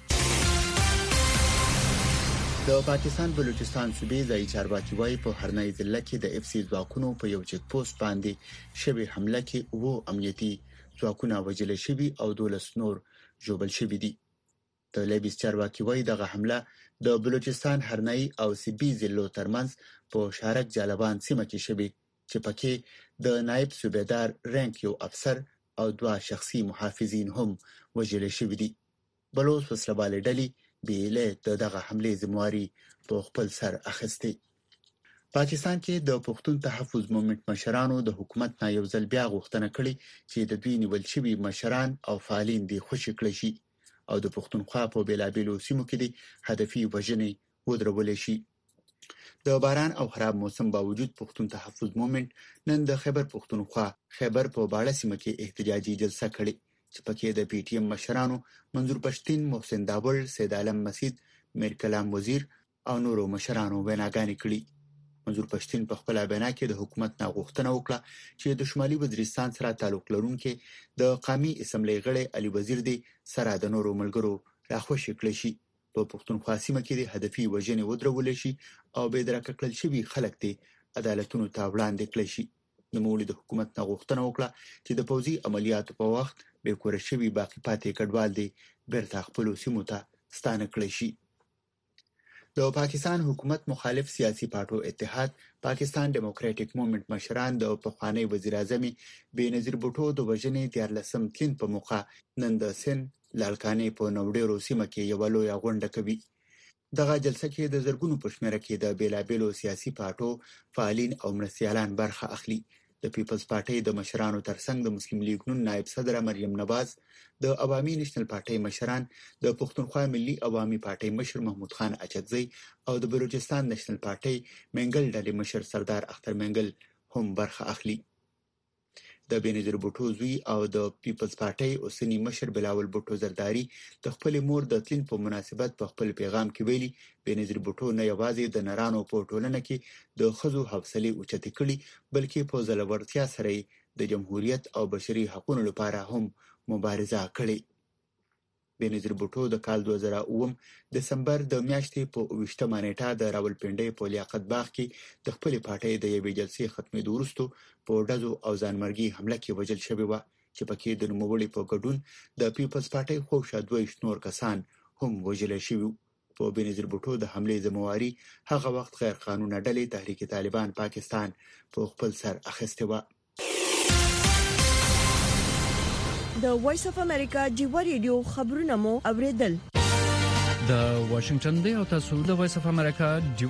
د پاکستان بلوچستان صوبې ځای چارواکي وايي په هرنۍ ضلع کې د FC ځواکونو په یو چک پوسټ باندې شوی حمله کې وو امنیتي ځواکونه وژل شوي او 12 نور ژوبل شوي دي. د لیبیس چارواکي وايي دغه حمله د بلوچستان هرنۍ او سیبي ضلعو ترمنځ په شارک جالبان سیمه کې شوی چې پکې د نائب صوبیدار رینک یو افسر او 2 شخصي محافظین هم وژل شوي دي. بلوچ وسلواله ډلې بیله دغه حمله ذمہواری په خپل سر اخیسته. پاکستان کې د پښتون تحفظ مومنټ مشرانو د حکومت نه یو ځل بیا غوښتنه کړې چې د دوی نیول شوي مشران او فعالین دي خوشی کړي شي او د پښتونخوا په بلابلو سیمو کې د هدفي وژنې ودرول شي. د باران او خراب موسم باوجود پښتون تحفظ مومنټ نن د خیبر پښتونخوا خیبر په باړه سیمه کې احتجاجي جلسه کړې چې پکې د PTM مشرانو منظور پښتين، محسن داول، سید عالم مسید، میر کلام وزیر او نورو مشرانو ویناګانې کړې. منظور پښتين په خپل بیان کې د حکومت نه غوښتنه وکړه چې د شمالي وزیرستان سره تعلق لرونکي د قومي اسمبلی غړي علي وزیر دی سره د نورو ملګرو راخوشي کړی شي. په پښتونخوا سیمه کې د هدفي وژنې ودرول شي او به درکه کړل شي خلک دي عدالتونو ته وړاندې کړی شي. د مولي د حکومت نه غوښتنه وکړه چې د پوځي عملیاتو په وخت به کور شوی باقی پاتې کډوال دي بیرته خپل سیمو ته ستانه کړی شي. د پاکستان حکومت مخالف سیاسي پارټو اتحاد پاکستان ډیموکراټک موومېنټ مشران د پخوانی وزیر اعظم بېنظیر بوټو د وژنې د 14 تلین په موقع نن د سن لالکانې په نوډیرو سیمه کې یو لوی غونډه کوي. دغه جلسه کې د زرګونو پښمنره کې د بیلابېلو سیاسي پارټو فعالین او مرستيالان برخه اخلي. د پیپلز پارټي د مشرانو ترڅنګ د مسلم لیگ نون نائب صدر مریم نواز، د عوامي نېشنل پارټي مشران، د پښتونخوا ملي عوامي پارټي مشر محمود خان اچکزی او د بلوچستان نېشنل پارټي منګل ډلې مشر سردار اختر منګل هم برخه اخلي. د بېنظیر بوټو زوی او د پیپلز پارټي اوسنی مشر بلاول بوټو زرداری د خپل مور د تلین په مناسبت په خپل پیغام کې ویلي بېنظیر بوټو نه یوازې د نرانو په ټولنه کې د خزو حوصله اوچتې کړي بلکې په ځلورتیا سره د جمهوریت او بشري حقوقو لپاره هم مبارزه کړې. بېنظیر بوټو د کال 2009 دسمبر د میاشتې په 28مه نیټه د راولپنډۍ په لیاقت باغ کې د خپل پارټي د یوې جلسې ختمېدو وروسته په ډزو او ځانمرګي حمله کې وژل شوی و چې پکې د نوموړي په ګډون د پیپلز پارټي خوښه 22 نور کسان هم وژل شوي. په بېنظیر بوټو د حملې ذمہواری هغه وخت غیر قانوني ډلې تحریک طالبان پاکستان په خپل سر اخیسته و. د وایس اف امریکا جیو ریډیو خبرونه مو اوریدل. د واشنگټن دی او تاسو د وایس اف امریکا